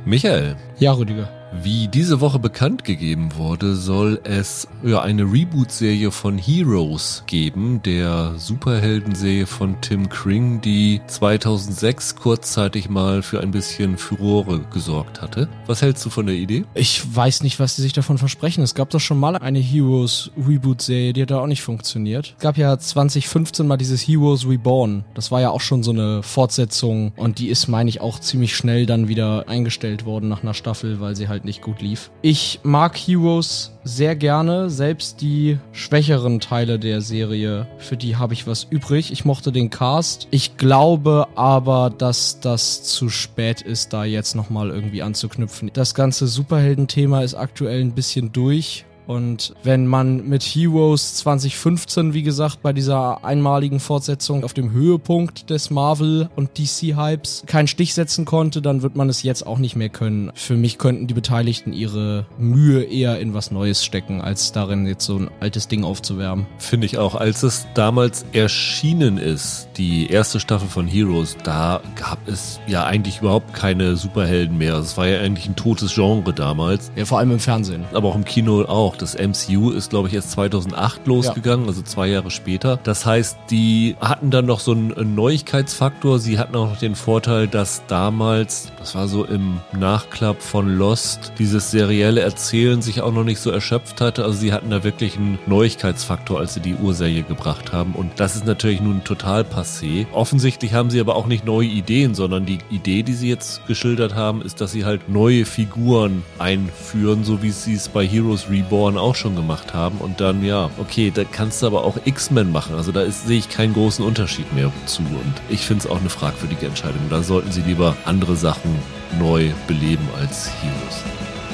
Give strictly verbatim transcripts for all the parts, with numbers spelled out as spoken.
Michael. Ja, Rüdiger. Wie diese Woche bekannt gegeben wurde, soll es ja eine Reboot-Serie von Heroes geben, der Superhelden-Serie von Tim Kring, die zweitausendsechs kurzzeitig mal für ein bisschen Furore gesorgt hatte. Was hältst du von der Idee? Ich weiß nicht, was die sich davon versprechen. Es gab doch schon mal eine Heroes-Reboot-Serie, die hat da auch nicht funktioniert. Es gab ja zwanzig fünfzehn mal dieses Heroes Reborn. Das war ja auch schon so eine Fortsetzung und die ist, meine ich, auch ziemlich schnell dann wieder eingestellt worden nach einer Staffel, weil sie halt nicht gut lief. Ich mag Heroes sehr gerne, selbst die schwächeren Teile der Serie, für die habe ich was übrig. Ich mochte den Cast. Ich glaube aber, dass das zu spät ist, da jetzt nochmal irgendwie anzuknüpfen. Das ganze Superhelden-Thema ist aktuell ein bisschen durch. Und wenn man mit Heroes zwanzig fünfzehn, wie gesagt, bei dieser einmaligen Fortsetzung auf dem Höhepunkt des Marvel- und D C-Hypes keinen Stich setzen konnte, dann wird man es jetzt auch nicht mehr können. Für mich könnten die Beteiligten ihre Mühe eher in was Neues stecken, als darin jetzt so ein altes Ding aufzuwärmen. Finde ich auch. Als es damals erschienen ist, die erste Staffel von Heroes, da gab es ja eigentlich überhaupt keine Superhelden mehr. Es war ja eigentlich ein totes Genre damals. Ja, vor allem im Fernsehen. Aber auch im Kino auch. Das M C U ist, glaube ich, erst zweitausendacht losgegangen, ja. Also zwei Jahre später. Das heißt, die hatten dann noch so einen Neuigkeitsfaktor. Sie hatten auch noch den Vorteil, dass damals, das war so im Nachklapp von Lost, dieses serielle Erzählen sich auch noch nicht so erschöpft hatte. Also sie hatten da wirklich einen Neuigkeitsfaktor, als sie die Urserie gebracht haben. Und das ist natürlich nun total passé. Offensichtlich haben sie aber auch nicht neue Ideen, sondern die Idee, die sie jetzt geschildert haben, ist, dass sie halt neue Figuren einführen, so wie sie es bei Heroes Reborn auch schon gemacht haben und dann, ja, okay, da kannst du aber auch X-Men machen, also da ist, sehe ich keinen großen Unterschied mehr zu und ich finde es auch eine fragwürdige Entscheidung. Da sollten sie lieber andere Sachen neu beleben als Heroes.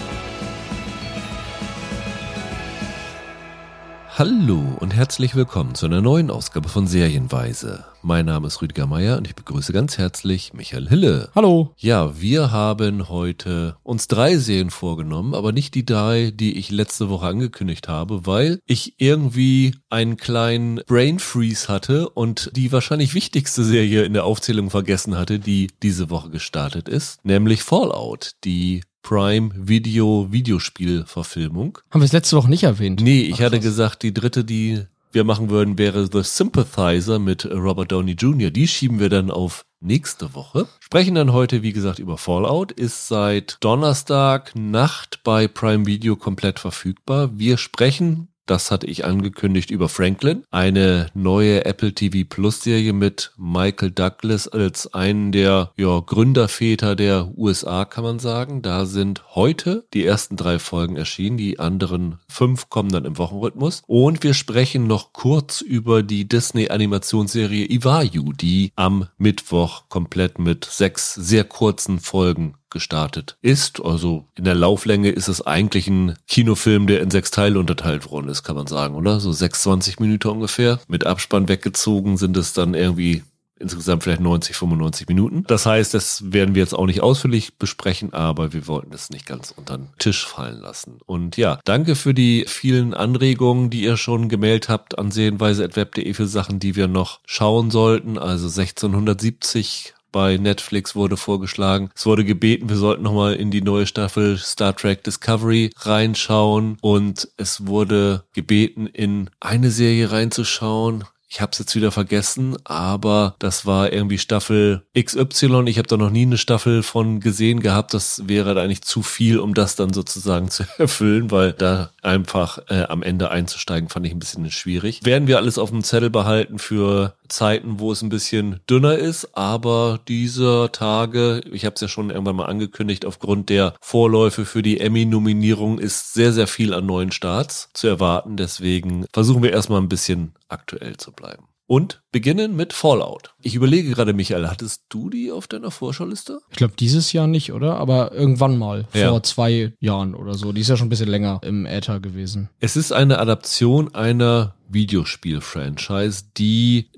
Hallo und herzlich willkommen zu einer neuen Ausgabe von Serienweise. Mein Name ist Rüdiger Meier und ich begrüße ganz herzlich Michael Hille. Hallo. Ja, wir haben heute uns drei Serien vorgenommen, aber nicht die drei, die ich letzte Woche angekündigt habe, weil ich irgendwie einen kleinen Brain Freeze hatte und die wahrscheinlich wichtigste Serie in der Aufzählung vergessen hatte, die diese Woche gestartet ist, nämlich Fallout, die Prime Video Videospielverfilmung. Haben wir es letzte Woche nicht erwähnt? Nee, ich Ach, hatte krass. gesagt, die dritte, die wir machen würden, wäre The Sympathizer mit Robert Downey Junior Die schieben wir dann auf nächste Woche. Sprechen dann heute, wie gesagt, über Fallout. Ist seit Donnerstag Nacht bei Prime Video komplett verfügbar. Wir sprechen, das hatte ich angekündigt, über Franklin. Eine neue Apple T V Plus Serie mit Michael Douglas als einen der ja, Gründerväter der U S A, kann man sagen. Da sind heute die ersten drei Folgen erschienen. Die anderen fünf kommen dann im Wochenrhythmus. Und wir sprechen noch kurz über die Disney-Animationsserie Iwaju, die am Mittwoch komplett mit sechs sehr kurzen Folgen gestartet ist. Also in der Lauflänge ist es eigentlich ein Kinofilm, der in sechs Teile unterteilt worden ist, kann man sagen, oder? So sechsundzwanzig Minuten ungefähr. Mit Abspann weggezogen sind es dann irgendwie insgesamt vielleicht neunzig, fünfundneunzig Minuten. Das heißt, das werden wir jetzt auch nicht ausführlich besprechen, aber wir wollten es nicht ganz unter den Tisch fallen lassen. Und ja, danke für die vielen Anregungen, die ihr schon gemeldet habt an serienweise at web punkt de für Sachen, die wir noch schauen sollten. Also sechzehnhundertsiebzig bei Netflix wurde vorgeschlagen. Es wurde gebeten, wir sollten nochmal in die neue Staffel Star Trek Discovery reinschauen und es wurde gebeten, in eine Serie reinzuschauen. Ich habe es jetzt wieder vergessen, aber das war irgendwie Staffel X Y. Ich habe da noch nie eine Staffel von gesehen gehabt. Das wäre da eigentlich zu viel, um das dann sozusagen zu erfüllen, weil da einfach äh, am Ende einzusteigen, fand ich ein bisschen schwierig. Werden wir alles auf dem Zettel behalten für Zeiten, wo es ein bisschen dünner ist, aber dieser Tage, ich habe es ja schon irgendwann mal angekündigt, aufgrund der Vorläufe für die Emmy-Nominierung ist sehr, sehr viel an neuen Starts zu erwarten. Deswegen versuchen wir erstmal ein bisschen aktuell zu bleiben. Und beginnen mit Fallout. Ich überlege gerade, Michael, hattest du die auf deiner Vorschau-Liste? Ich glaube, dieses Jahr nicht, oder? Aber irgendwann mal, ja. Vor zwei Jahren oder so. Die ist ja schon ein bisschen länger im Äther gewesen. Es ist eine Adaption einer Videospiel-Franchise, die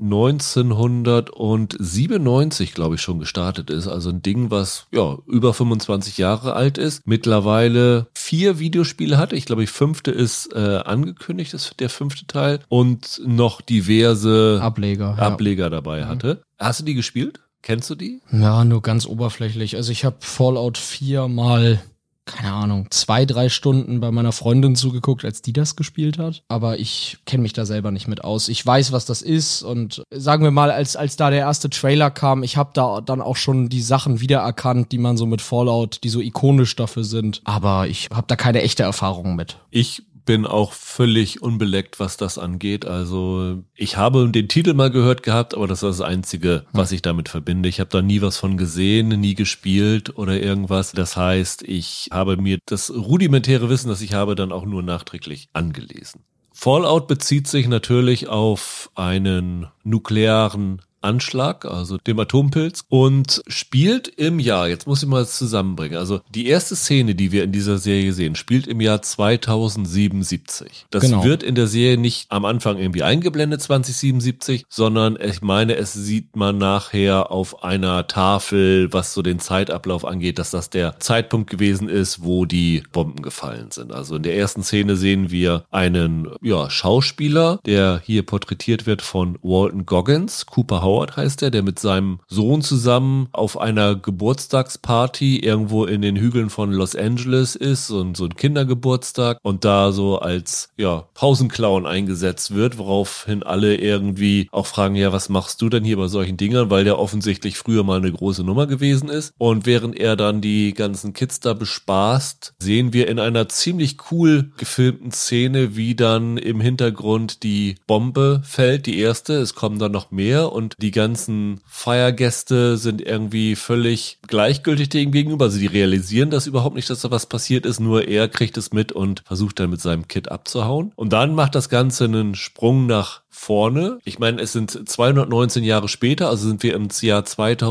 neunzehnhundertsiebenundneunzig, glaube ich, schon gestartet ist. Also ein Ding, was ja über fünfundzwanzig Jahre alt ist. Mittlerweile vier Videospiele hatte. Ich glaube, die fünfte ist äh, angekündigt, ist der fünfte Teil. Und noch diverse Ableger. Ableger ja. dabei hatte. Hast du die gespielt? Kennst du die? Ja, nur ganz oberflächlich. Also ich habe Fallout vier mal, keine Ahnung, zwei, drei Stunden bei meiner Freundin zugeguckt, als die das gespielt hat. Aber ich kenne mich da selber nicht mit aus. Ich weiß, was das ist und sagen wir mal, als als da der erste Trailer kam, ich habe da dann auch schon die Sachen wiedererkannt, die man so mit Fallout, die so ikonisch dafür sind. Aber ich habe da keine echte Erfahrung mit. Ich bin auch völlig unbeleckt, was das angeht. Also ich habe den Titel mal gehört gehabt, aber das ist das Einzige, was ich damit verbinde. Ich habe da nie was von gesehen, nie gespielt oder irgendwas. Das heißt, ich habe mir das rudimentäre Wissen, das ich habe, dann auch nur nachträglich angelesen. Fallout bezieht sich natürlich auf einen nuklearen Anschlag, also dem Atompilz, und spielt im Jahr, jetzt muss ich mal zusammenbringen, also die erste Szene, die wir in dieser Serie sehen, spielt im Jahr zweitausendsiebenundsiebzig. Das Genau. wird in der Serie nicht am Anfang irgendwie eingeblendet, zwanzig siebenundsiebzig, sondern ich meine, es sieht man nachher auf einer Tafel, was so den Zeitablauf angeht, dass das der Zeitpunkt gewesen ist, wo die Bomben gefallen sind. Also in der ersten Szene sehen wir einen ja, Schauspieler, der hier porträtiert wird von Walton Goggins, Cooper Howard heißt er, der mit seinem Sohn zusammen auf einer Geburtstagsparty irgendwo in den Hügeln von Los Angeles ist und so ein Kindergeburtstag und da so als ja Pausenclown eingesetzt wird, woraufhin alle irgendwie auch fragen, ja, was machst du denn hier bei solchen Dingern, weil der offensichtlich früher mal eine große Nummer gewesen ist. Und während er dann die ganzen Kids da bespaßt, sehen wir in einer ziemlich cool gefilmten Szene, wie dann im Hintergrund die Bombe fällt, die erste. Es kommen dann noch mehr und die ganzen Feiergäste sind irgendwie völlig gleichgültig dem gegenüber. Also die realisieren das überhaupt nicht, dass da was passiert ist, nur er kriegt es mit und versucht dann mit seinem Kid abzuhauen. Und dann macht das Ganze einen Sprung nach vorne. Ich meine, es sind zweihundertneunzehn Jahre später, also sind wir im Jahr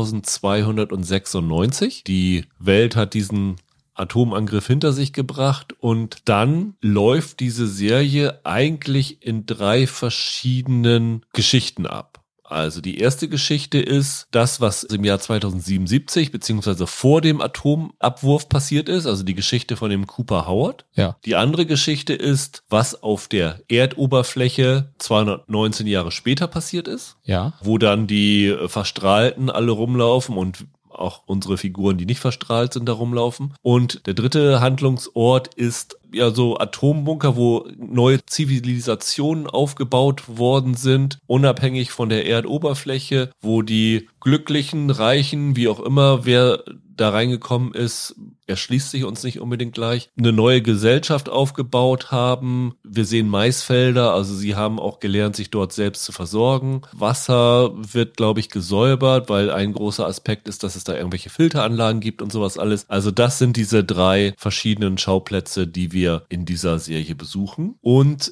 zweitausendzweihundertsechsundneunzig. Die Welt hat diesen Atomangriff hinter sich gebracht und dann läuft diese Serie eigentlich in drei verschiedenen Geschichten ab. Also die erste Geschichte ist das, was im Jahr zweitausendsiebenundsiebzig beziehungsweise vor dem Atomabwurf passiert ist, also die Geschichte von dem Cooper Howard. Ja. Die andere Geschichte ist, was auf der Erdoberfläche zweihundertneunzehn Jahre später passiert ist. Ja. Wo dann die Verstrahlten alle rumlaufen und auch unsere Figuren, die nicht verstrahlt sind, da rumlaufen. Und der dritte Handlungsort ist ja so Atombunker, wo neue Zivilisationen aufgebaut worden sind, unabhängig von der Erdoberfläche, wo die Glücklichen, Reichen, wie auch immer, wer da reingekommen ist, erschließt sich uns nicht unbedingt gleich, eine neue Gesellschaft aufgebaut haben. Wir sehen Maisfelder, also sie haben auch gelernt, sich dort selbst zu versorgen. Wasser wird, glaube ich, gesäubert, weil ein großer Aspekt ist, dass es da irgendwelche Filteranlagen gibt und sowas alles. Also das sind diese drei verschiedenen Schauplätze, die wir in dieser Serie besuchen. Und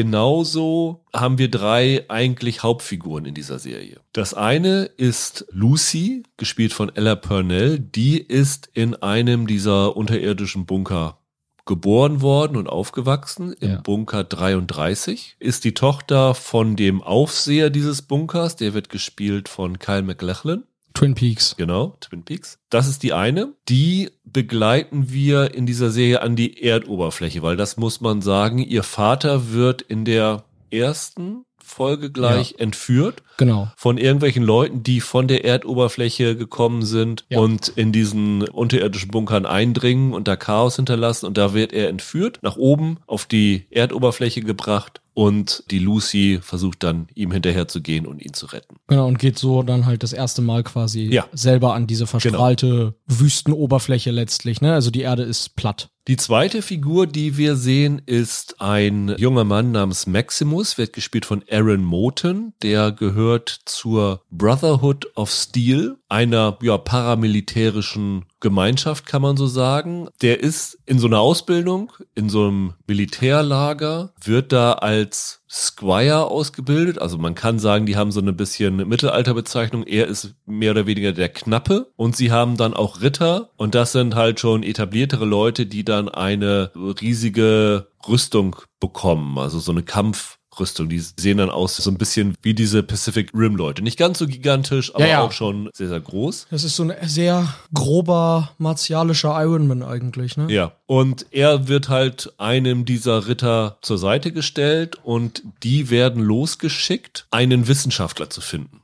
genauso haben wir drei eigentlich Hauptfiguren in dieser Serie. Das eine ist Lucy, gespielt von Ella Purnell. Die ist in einem dieser unterirdischen Bunker geboren worden und aufgewachsen, im Ja. Bunker dreiunddreißig. Ist die Tochter von dem Aufseher dieses Bunkers, der wird gespielt von Kyle MacLachlan. Twin Peaks. Genau, Twin Peaks. Das ist die eine. Die begleiten wir in dieser Serie an die Erdoberfläche, weil das muss man sagen, ihr Vater wird in der ersten Folge gleich Ja. entführt. Genau. Von irgendwelchen Leuten, die von der Erdoberfläche gekommen sind Ja. und in diesen unterirdischen Bunkern eindringen und da Chaos hinterlassen. Und da wird er entführt, nach oben auf die Erdoberfläche gebracht und die Lucy versucht dann, ihm hinterher zu gehen und ihn zu retten. Genau, und geht so dann halt das erste Mal quasi Ja. selber an diese verstrahlte Wüstenoberfläche letztlich, ne? Also die Erde ist platt. Die zweite Figur, die wir sehen, ist ein junger Mann namens Maximus, wird gespielt von Aaron Moten. Der gehört zur Brotherhood of Steel, einer ja, paramilitärischen Gemeinschaft, kann man so sagen. Der ist in so einer Ausbildung, in so einem Militärlager, wird da als Squire ausgebildet. Also man kann sagen, die haben so eine bisschen Mittelalterbezeichnung. Er ist mehr oder weniger der Knappe. Und sie haben dann auch Ritter. Und das sind halt schon etabliertere Leute, die dann eine riesige Rüstung bekommen. Also so eine Kampf Rüstung, die sehen dann aus so ein bisschen wie diese Pacific Rim Leute. Nicht ganz so gigantisch, aber Ja, ja. auch schon sehr, sehr groß. Das ist so ein sehr grober, martialischer Iron Man eigentlich, ne? Ja, und er wird halt einem dieser Ritter zur Seite gestellt und die werden losgeschickt, einen Wissenschaftler zu finden.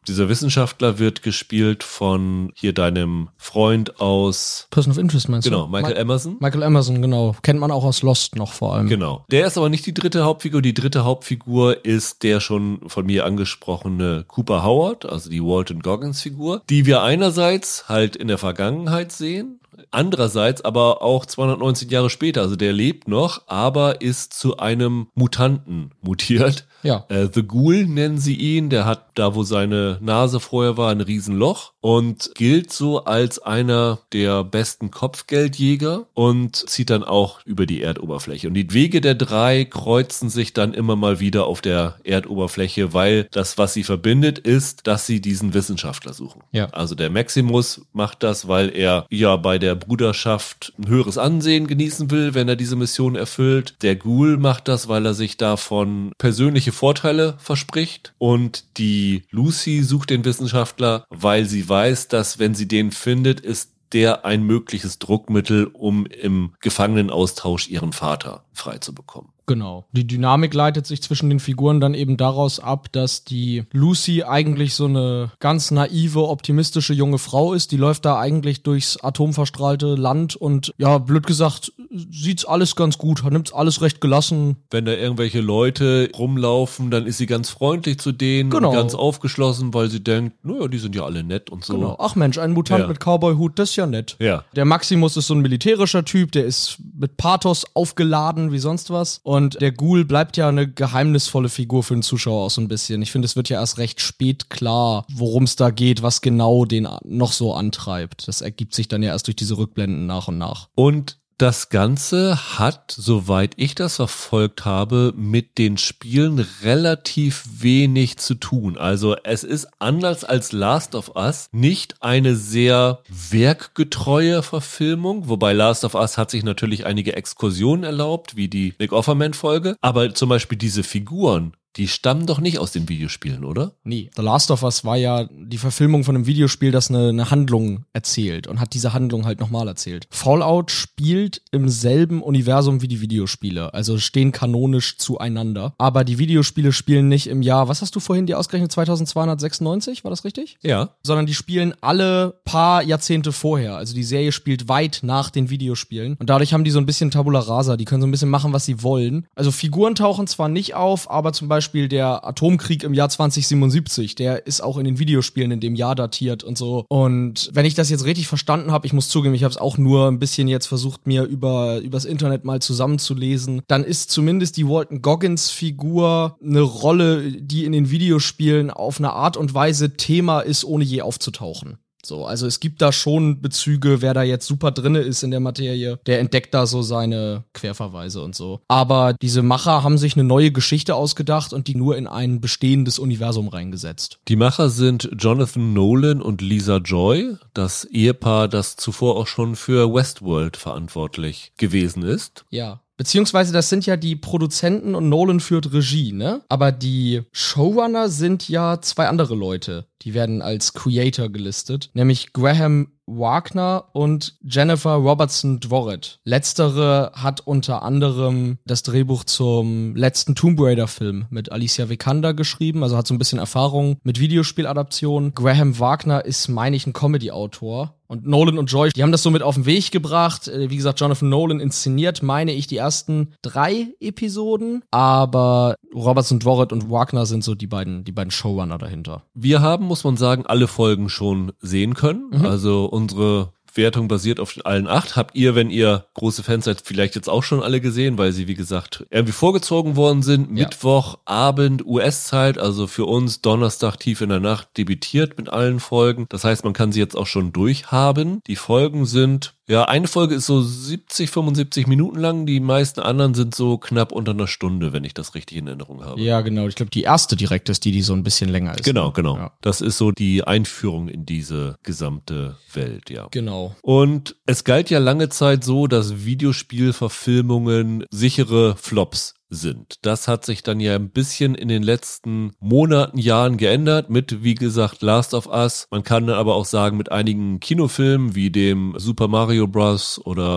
Dieser Wissenschaftler wird gespielt von hier deinem Freund aus... Person of Interest meinst Genau, du? Michael Ma- Emerson. Michael Emerson, genau. Kennt man auch aus Lost noch vor allem. Genau. Der ist aber nicht die dritte Hauptfigur. Die dritte Hauptfigur ist der schon von mir angesprochene Cooper Howard, also die Walton Goggins Figur, die wir einerseits halt in der Vergangenheit sehen, andererseits aber auch zweihundertneunzehn Jahre später, also der lebt noch, aber ist zu einem Mutanten mutiert. Ja. Äh, The Ghoul nennen sie ihn, der hat da, wo seine Nase vorher war, ein Riesenloch und gilt so als einer der besten Kopfgeldjäger und zieht dann auch über die Erdoberfläche. Und die Wege der drei kreuzen sich dann immer mal wieder auf der Erdoberfläche, weil das, was sie verbindet, ist, dass sie diesen Wissenschaftler suchen. Ja. Also der Maximus macht das, weil er ja bei der Bruderschaft ein höheres Ansehen genießen will, wenn er diese Mission erfüllt. Der Ghoul macht das, weil er sich davon persönliche Vorteile verspricht. Und die Lucy sucht den Wissenschaftler, weil sie weiß, dass wenn sie den findet, ist der ein mögliches Druckmittel, um im Gefangenenaustausch ihren Vater frei zu bekommen. Genau. Die Dynamik leitet sich zwischen den Figuren dann eben daraus ab, dass die Lucy eigentlich so eine ganz naive, optimistische junge Frau ist. Die läuft da eigentlich durchs atomverstrahlte Land und ja, blöd gesagt, sieht's alles ganz gut, nimmt's alles recht gelassen. Wenn da irgendwelche Leute rumlaufen, dann ist sie ganz freundlich zu denen Genau. und ganz aufgeschlossen, weil sie denkt, naja, die sind ja alle nett und so. Genau. Ach Mensch, ein Mutant Ja. mit Cowboy-Hut, das ist ja nett. Ja. Der Maximus ist so ein militärischer Typ, der ist mit Pathos aufgeladen wie sonst was. Und der Ghoul bleibt ja eine geheimnisvolle Figur für den Zuschauer auch so ein bisschen. Ich finde, es wird ja erst recht spät klar, worum es da geht, was genau den noch so antreibt. Das ergibt sich dann ja erst durch diese Rückblenden nach und nach. Und das Ganze hat, soweit ich das verfolgt habe, mit den Spielen relativ wenig zu tun. Also es ist anders als Last of Us nicht eine sehr werkgetreue Verfilmung, wobei Last of Us hat sich natürlich einige Exkursionen erlaubt, wie die Nick Offerman-Folge, aber zum Beispiel diese Figuren, die stammen doch nicht aus den Videospielen, oder? Nee. The Last of Us war ja die Verfilmung von einem Videospiel, das eine, eine Handlung erzählt und hat diese Handlung halt nochmal erzählt. Fallout spielt im selben Universum wie die Videospiele, also stehen kanonisch zueinander. Aber die Videospiele spielen nicht im Jahr, was hast du vorhin dir ausgerechnet, zweitausendzweihundertsechsundneunzig, war das richtig? Ja. Sondern die spielen alle paar Jahrzehnte vorher. Also die Serie spielt weit nach den Videospielen. Und dadurch haben die so ein bisschen Tabula Rasa. Die können so ein bisschen machen, was sie wollen. Also Figuren tauchen zwar nicht auf, aber zum Beispiel Beispiel der Atomkrieg im Jahr zwanzig siebenundsiebzig, der ist auch in den Videospielen in dem Jahr datiert und so. Und wenn ich das jetzt richtig verstanden habe, ich muss zugeben, ich habe es auch nur ein bisschen jetzt versucht, mir über übers Internet mal zusammenzulesen, dann ist zumindest die Walton Goggins Figur eine Rolle, die in den Videospielen auf eine Art und Weise Thema ist, ohne je aufzutauchen. So, also es gibt da schon Bezüge, wer da jetzt super drinne ist in der Materie, der entdeckt da so seine Querverweise und so. Aber diese Macher haben sich eine neue Geschichte ausgedacht und die nur in ein bestehendes Universum reingesetzt. Die Macher sind Jonathan Nolan und Lisa Joy, das Ehepaar, das zuvor auch schon für Westworld verantwortlich gewesen ist. Ja. Beziehungsweise das sind ja die Produzenten und Nolan führt Regie, ne? Aber die Showrunner sind ja zwei andere Leute. Die werden als Creator gelistet, nämlich Graham Wagner und Jennifer Robertson Dworet. Letztere hat unter anderem das Drehbuch zum letzten Tomb Raider-Film mit Alicia Vikander geschrieben, also hat so ein bisschen Erfahrung mit Videospieladaptionen. Graham Wagner ist, meine ich, ein Comedy-Autor. Und Nolan und Joy, die haben das so mit auf den Weg gebracht. Wie gesagt, Jonathan Nolan inszeniert, meine ich, die ersten drei Episoden. Aber Robertson Dworet und Wagner sind so die beiden, die beiden Showrunner dahinter. Wir haben, muss man sagen, alle Folgen schon sehen können. Mhm. Also unsere Wertung basiert auf allen acht. Habt ihr, wenn ihr große Fans seid, vielleicht jetzt auch schon alle gesehen, weil sie, wie gesagt, irgendwie vorgezogen worden sind. Ja. Mittwochabend U S-Zeit, also für uns Donnerstag tief in der Nacht debütiert mit allen Folgen. Das heißt, man kann sie jetzt auch schon durchhaben. Die Folgen sind, ja, eine Folge ist so siebzig, fünfundsiebzig Minuten lang. Die meisten anderen sind so knapp unter einer Stunde, wenn ich das richtig in Erinnerung habe. Ja, genau. Ich glaube, die erste direkt ist die, die so ein bisschen länger ist. Genau, genau. Ja. Das ist so die Einführung in diese gesamte Welt, ja. Genau. Und es galt ja lange Zeit so, dass Videospielverfilmungen sichere Flops sind. Das hat sich dann ja ein bisschen in den letzten Monaten, Jahren geändert mit, wie gesagt, Last of Us. Man kann aber auch sagen, mit einigen Kinofilmen wie dem Super Mario Bros. Oder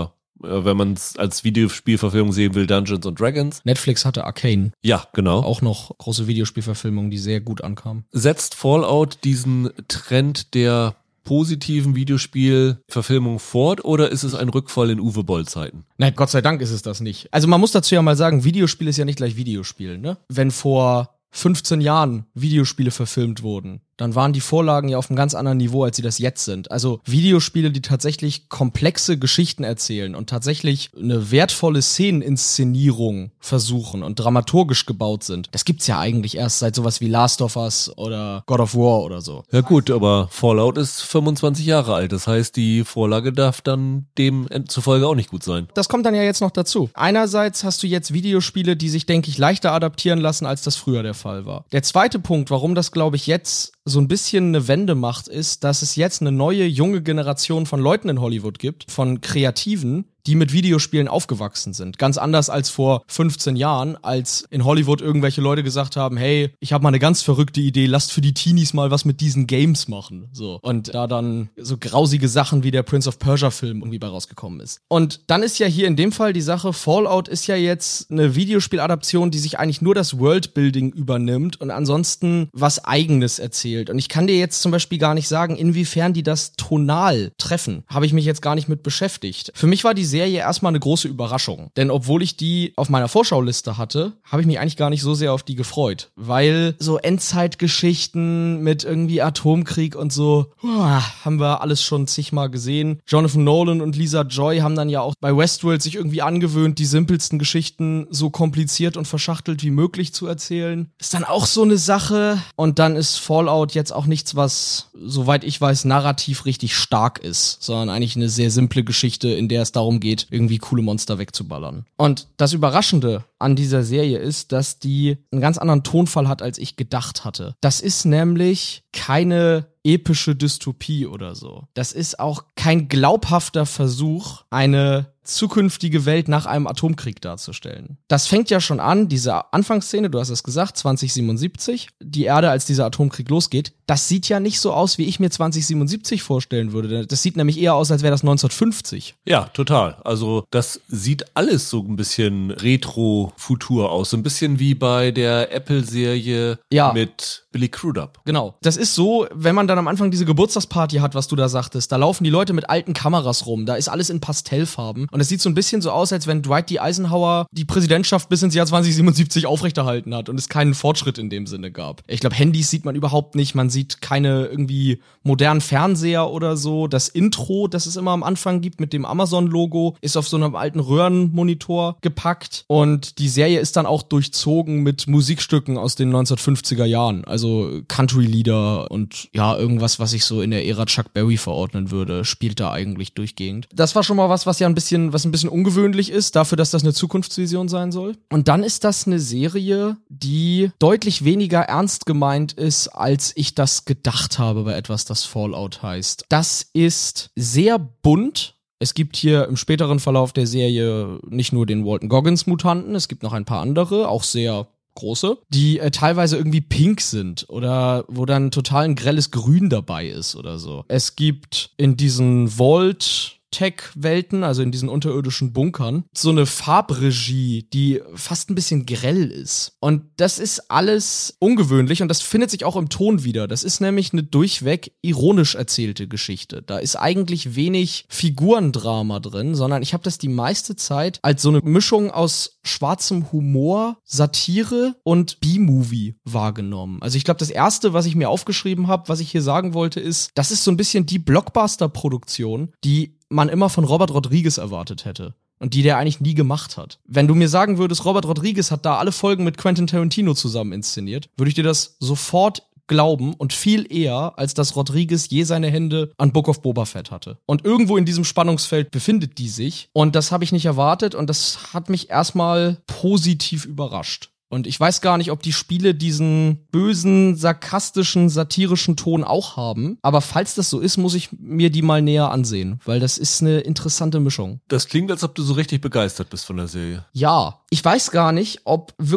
wenn man es als Videospielverfilmung sehen will, Dungeons and Dragons. Netflix hatte Arcane. Ja, genau. Auch noch große Videospielverfilmungen, die sehr gut ankamen. Setzt Fallout diesen Trend der positiven Videospielverfilmung fort oder ist es ein Rückfall in Uwe Boll-Zeiten? Nein, Gott sei Dank ist es das nicht. Also man muss dazu ja mal sagen, Videospiel ist ja nicht gleich Videospiel, ne? Wenn vor fünfzehn Jahren Videospiele verfilmt wurden, dann waren die Vorlagen ja auf einem ganz anderen Niveau, als sie das jetzt sind. Also Videospiele, die tatsächlich komplexe Geschichten erzählen und tatsächlich eine wertvolle Szeneninszenierung versuchen und dramaturgisch gebaut sind, das gibt's ja eigentlich erst seit sowas wie Last of Us oder God of War oder so. Ja gut, aber Fallout ist fünfundzwanzig Jahre alt. Das heißt, die Vorlage darf dann demzufolge auch nicht gut sein. Das kommt dann ja jetzt noch dazu. Einerseits hast du jetzt Videospiele, die sich, denke ich, leichter adaptieren lassen, als das früher der Fall war. Der zweite Punkt, warum das, glaube ich, jetzt so ein bisschen eine Wende macht, ist, dass es jetzt eine neue, junge Generation von Leuten in Hollywood gibt, von Kreativen, die mit Videospielen aufgewachsen sind. Ganz anders als vor fünfzehn Jahren, als in Hollywood irgendwelche Leute gesagt haben, hey, ich habe mal eine ganz verrückte Idee, lasst für die Teenies mal was mit diesen Games machen. So. Und da dann so grausige Sachen wie der Prince of Persia Film irgendwie bei rausgekommen ist. Und dann ist ja hier in dem Fall die Sache, Fallout ist ja jetzt eine Videospieladaption, die sich eigentlich nur das Worldbuilding übernimmt und ansonsten was Eigenes erzählt. Und ich kann dir jetzt zum Beispiel gar nicht sagen, inwiefern die das tonal treffen. Habe ich mich jetzt gar nicht mit beschäftigt. Für mich war die Serie erstmal eine große Überraschung. Denn obwohl ich die auf meiner Vorschauliste hatte, habe ich mich eigentlich gar nicht so sehr auf die gefreut. Weil so Endzeitgeschichten mit irgendwie Atomkrieg und so, uah, haben wir alles schon zigmal gesehen. Jonathan Nolan und Lisa Joy haben dann ja auch bei Westworld sich irgendwie angewöhnt, die simpelsten Geschichten so kompliziert und verschachtelt wie möglich zu erzählen. Ist dann auch so eine Sache. Und dann ist Fallout jetzt auch nichts, was, soweit ich weiß, narrativ richtig stark ist, sondern eigentlich eine sehr simple Geschichte, in der es darum geht, irgendwie coole Monster wegzuballern. Und das Überraschende an dieser Serie ist, dass die einen ganz anderen Tonfall hat, als ich gedacht hatte. Das ist nämlich keine epische Dystopie oder so. Das ist auch kein glaubhafter Versuch, eine zukünftige Welt nach einem Atomkrieg darzustellen. Das fängt ja schon an, diese Anfangsszene, du hast es gesagt, zwanzig siebenundsiebzig, die Erde, als dieser Atomkrieg losgeht, das sieht ja nicht so aus, wie ich mir zwanzig siebenundsiebzig vorstellen würde. Das sieht nämlich eher aus, als wäre das neunzehnhundertfünfzig. Ja, total. Also das sieht alles so ein bisschen Retro-Futur aus. So ein bisschen wie bei der Apple-Serie ja. mit Billy Crudup. Genau. Das ist so, wenn man dann am Anfang diese Geburtstagsparty hat, was du da sagtest, da laufen die Leute mit alten Kameras rum, da ist alles in Pastellfarben. Und es sieht so ein bisschen so aus, als wenn Dwight D. Eisenhower die Präsidentschaft bis ins Jahr zwanzig siebenundsiebzig aufrechterhalten hat und es keinen Fortschritt in dem Sinne gab. Ich glaube, Handys sieht man überhaupt nicht, man sieht keine irgendwie modernen Fernseher oder so. Das Intro, das es immer am Anfang gibt mit dem Amazon-Logo, ist auf so einem alten Röhrenmonitor gepackt und die Serie ist dann auch durchzogen mit Musikstücken aus den neunzehnhundertfünfziger Jahren, also Country-Lieder und ja, irgendwas, was ich so in der Ära Chuck Berry verordnen würde, spielt da eigentlich durchgehend. Das war schon mal was, was ja ein bisschen was ein bisschen ungewöhnlich ist, dafür, dass das eine Zukunftsvision sein soll. Und dann ist das eine Serie, die deutlich weniger ernst gemeint ist, als ich das gedacht habe bei etwas, das Fallout heißt. Das ist sehr bunt. Es gibt hier im späteren Verlauf der Serie nicht nur den Walton Goggins-Mutanten, es gibt noch ein paar andere, auch sehr große, die äh, teilweise irgendwie pink sind oder wo dann total ein grelles Grün dabei ist oder so. Es gibt in diesen Vault Tech-Welten, also in diesen unterirdischen Bunkern, so eine Farbregie, die fast ein bisschen grell ist. Und das ist alles ungewöhnlich und das findet sich auch im Ton wieder. Das ist nämlich eine durchweg ironisch erzählte Geschichte. Da ist eigentlich wenig Figurendrama drin, sondern ich habe das die meiste Zeit als so eine Mischung aus schwarzem Humor, Satire und B-Movie wahrgenommen. Also ich glaube, das Erste, was ich mir aufgeschrieben habe, was ich hier sagen wollte, ist, das ist so ein bisschen die Blockbuster-Produktion, die man immer von Robert Rodriguez erwartet hätte. Und die der eigentlich nie gemacht hat. Wenn du mir sagen würdest, Robert Rodriguez hat da alle Folgen mit Quentin Tarantino zusammen inszeniert, würde ich dir das sofort glauben und viel eher, als dass Rodriguez je seine Hände an Book of Boba Fett hatte. Und irgendwo in diesem Spannungsfeld befindet die sich. Und das habe ich nicht erwartet und das hat mich erstmal positiv überrascht. Und ich weiß gar nicht, ob die Spiele diesen bösen, sarkastischen, satirischen Ton auch haben. Aber falls das so ist, muss ich mir die mal näher ansehen. Weil das ist eine interessante Mischung. Das klingt, als ob du so richtig begeistert bist von der Serie. Ja, ich weiß gar nicht, ob wirklich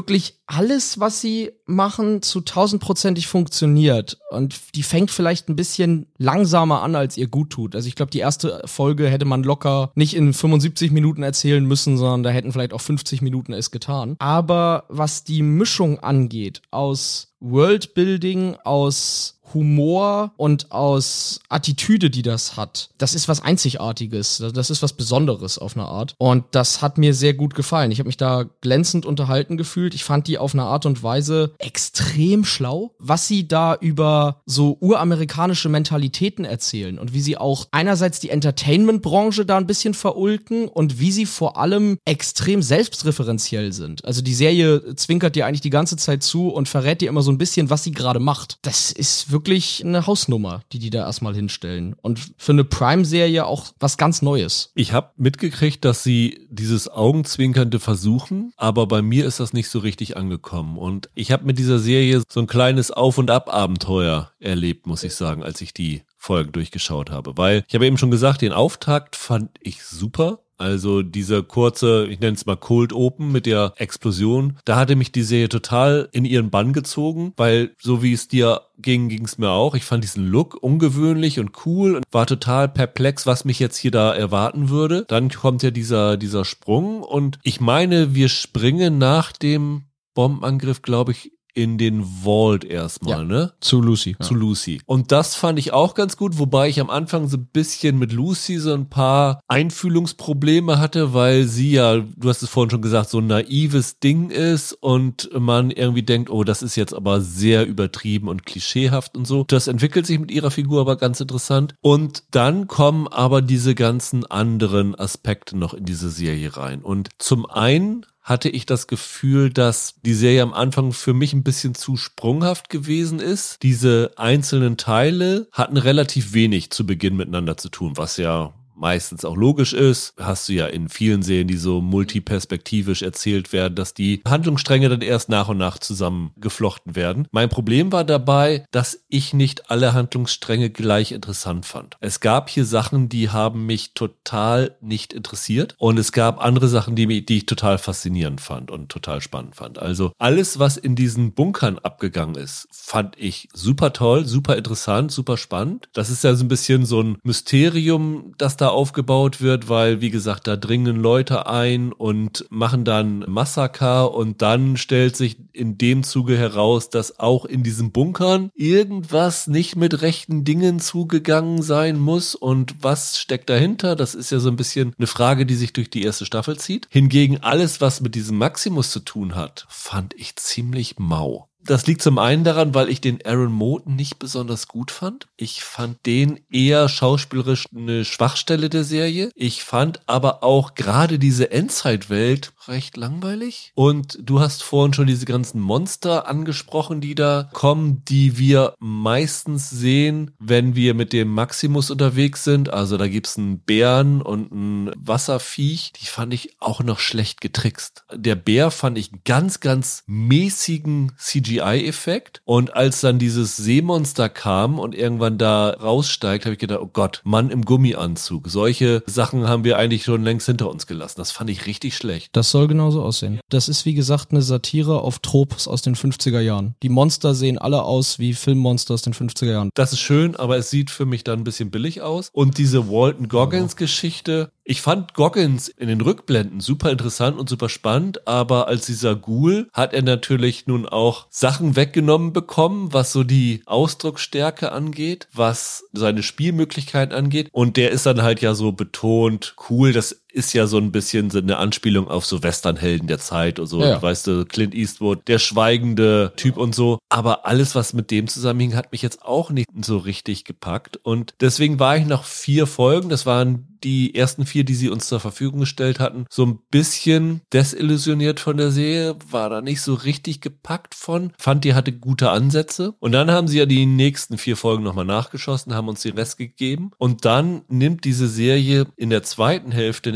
alles, was sie machen, zu tausendprozentig funktioniert. Und die fängt vielleicht ein bisschen langsamer an, als ihr gut tut. Also ich glaube, die erste Folge hätte man locker nicht in fünfundsiebzig Minuten erzählen müssen, sondern da hätten vielleicht auch fünfzig Minuten es getan. Aber was die Mischung angeht, aus Worldbuilding, aus Humor und aus Attitüde, die das hat. Das ist was Einzigartiges. Das ist was Besonderes auf eine Art. Und das hat mir sehr gut gefallen. Ich habe mich da glänzend unterhalten gefühlt. Ich fand die auf eine Art und Weise extrem schlau, was sie da über so uramerikanische Mentalitäten erzählen und wie sie auch einerseits die Entertainment-Branche da ein bisschen verulken und wie sie vor allem extrem selbstreferenziell sind. Also die Serie zwinkert dir eigentlich die ganze Zeit zu und verrät dir immer so ein bisschen, was sie gerade macht. Das ist wirklich wirklich eine Hausnummer, die die da erstmal hinstellen. Und für eine Prime-Serie auch was ganz Neues. Ich habe mitgekriegt, dass sie dieses Augenzwinkernde versuchen, aber bei mir ist das nicht so richtig angekommen. Und ich habe mit dieser Serie so ein kleines Auf- und Ab-Abenteuer erlebt, muss ich sagen, als ich die Folgen durchgeschaut habe. Weil, ich habe eben schon gesagt, den Auftakt fand ich super. Also dieser kurze, ich nenne es mal Cold Open mit der Explosion, da hatte mich die Serie total in ihren Bann gezogen, weil so wie es dir ging, ging es mir auch. Ich fand diesen Look ungewöhnlich und cool und war total perplex, was mich jetzt hier da erwarten würde. Dann kommt ja dieser, dieser Sprung und ich meine, wir springen nach dem Bombenangriff, glaube ich, in den Vault erstmal, ja, ne? Zu Lucy. Zu ja. Lucy. Und das fand ich auch ganz gut, wobei ich am Anfang so ein bisschen mit Lucy so ein paar Einfühlungsprobleme hatte, weil sie ja, du hast es vorhin schon gesagt, so ein naives Ding ist und man irgendwie denkt, oh, das ist jetzt aber sehr übertrieben und klischeehaft und so. Das entwickelt sich mit ihrer Figur aber ganz interessant. Und dann kommen aber diese ganzen anderen Aspekte noch in diese Serie rein. Und zum einen hatte ich das Gefühl, dass die Serie am Anfang für mich ein bisschen zu sprunghaft gewesen ist. Diese einzelnen Teile hatten relativ wenig zu Beginn miteinander zu tun, was ja meistens auch logisch ist. Hast du ja in vielen Serien, die so multiperspektivisch erzählt werden, dass die Handlungsstränge dann erst nach und nach zusammengeflochten werden. Mein Problem war dabei, dass ich nicht alle Handlungsstränge gleich interessant fand. Es gab hier Sachen, die haben mich total nicht interessiert und es gab andere Sachen, die, mich, die ich total faszinierend fand und total spannend fand. Also alles, was in diesen Bunkern abgegangen ist, fand ich super toll, super interessant, super spannend. Das ist ja so ein bisschen so ein Mysterium, das da aufgebaut wird, weil, wie gesagt, da dringen Leute ein und machen dann Massaker und dann stellt sich in dem Zuge heraus, dass auch in diesen Bunkern irgendwas nicht mit rechten Dingen zugegangen sein muss und was steckt dahinter? Das ist ja so ein bisschen eine Frage, die sich durch die erste Staffel zieht. Hingegen alles, was mit diesem Maximus zu tun hat, fand ich ziemlich mau. Das liegt zum einen daran, weil ich den Aaron Moten nicht besonders gut fand. Ich fand den eher schauspielerisch eine Schwachstelle der Serie. Ich fand aber auch gerade diese Endzeitwelt recht langweilig. Und du hast vorhin schon diese ganzen Monster angesprochen, die da kommen, die wir meistens sehen, wenn wir mit dem Maximus unterwegs sind. Also da gibt's einen Bären und ein Wasserviech. Die fand ich auch noch schlecht getrickst. Der Bär fand ich ganz, ganz mäßigen C G I-Effekt. Und als dann dieses Seemonster kam und irgendwann da raussteigt, habe ich gedacht, oh Gott, Mann im Gummianzug. Solche Sachen haben wir eigentlich schon längst hinter uns gelassen. Das fand ich richtig schlecht. Das soll genauso aussehen. Das ist, wie gesagt, eine Satire auf Tropes aus den fünfziger Jahren. Die Monster sehen alle aus wie Filmmonster aus den fünfziger Jahren. Das ist schön, aber es sieht für mich dann ein bisschen billig aus. Und diese Walton Goggins-Geschichte, ich fand Goggins in den Rückblenden super interessant und super spannend, aber als dieser Ghoul hat er natürlich nun auch Sachen weggenommen bekommen, was so die Ausdrucksstärke angeht, was seine Spielmöglichkeiten angeht. Und der ist dann halt ja so betont cool, das ist ja so ein bisschen so eine Anspielung auf so Westernhelden der Zeit und so, ja. Weißt du, Clint Eastwood, der schweigende Typ und so. Aber alles, was mit dem zusammenhing, hat mich jetzt auch nicht so richtig gepackt. Und deswegen war ich nach vier Folgen, das waren die ersten vier, die sie uns zur Verfügung gestellt hatten, so ein bisschen desillusioniert von der Serie, war da nicht so richtig gepackt von, fand die hatte gute Ansätze und dann haben sie ja die nächsten vier Folgen nochmal nachgeschossen, haben uns den Rest gegeben und dann nimmt diese Serie in der zweiten Hälfte eine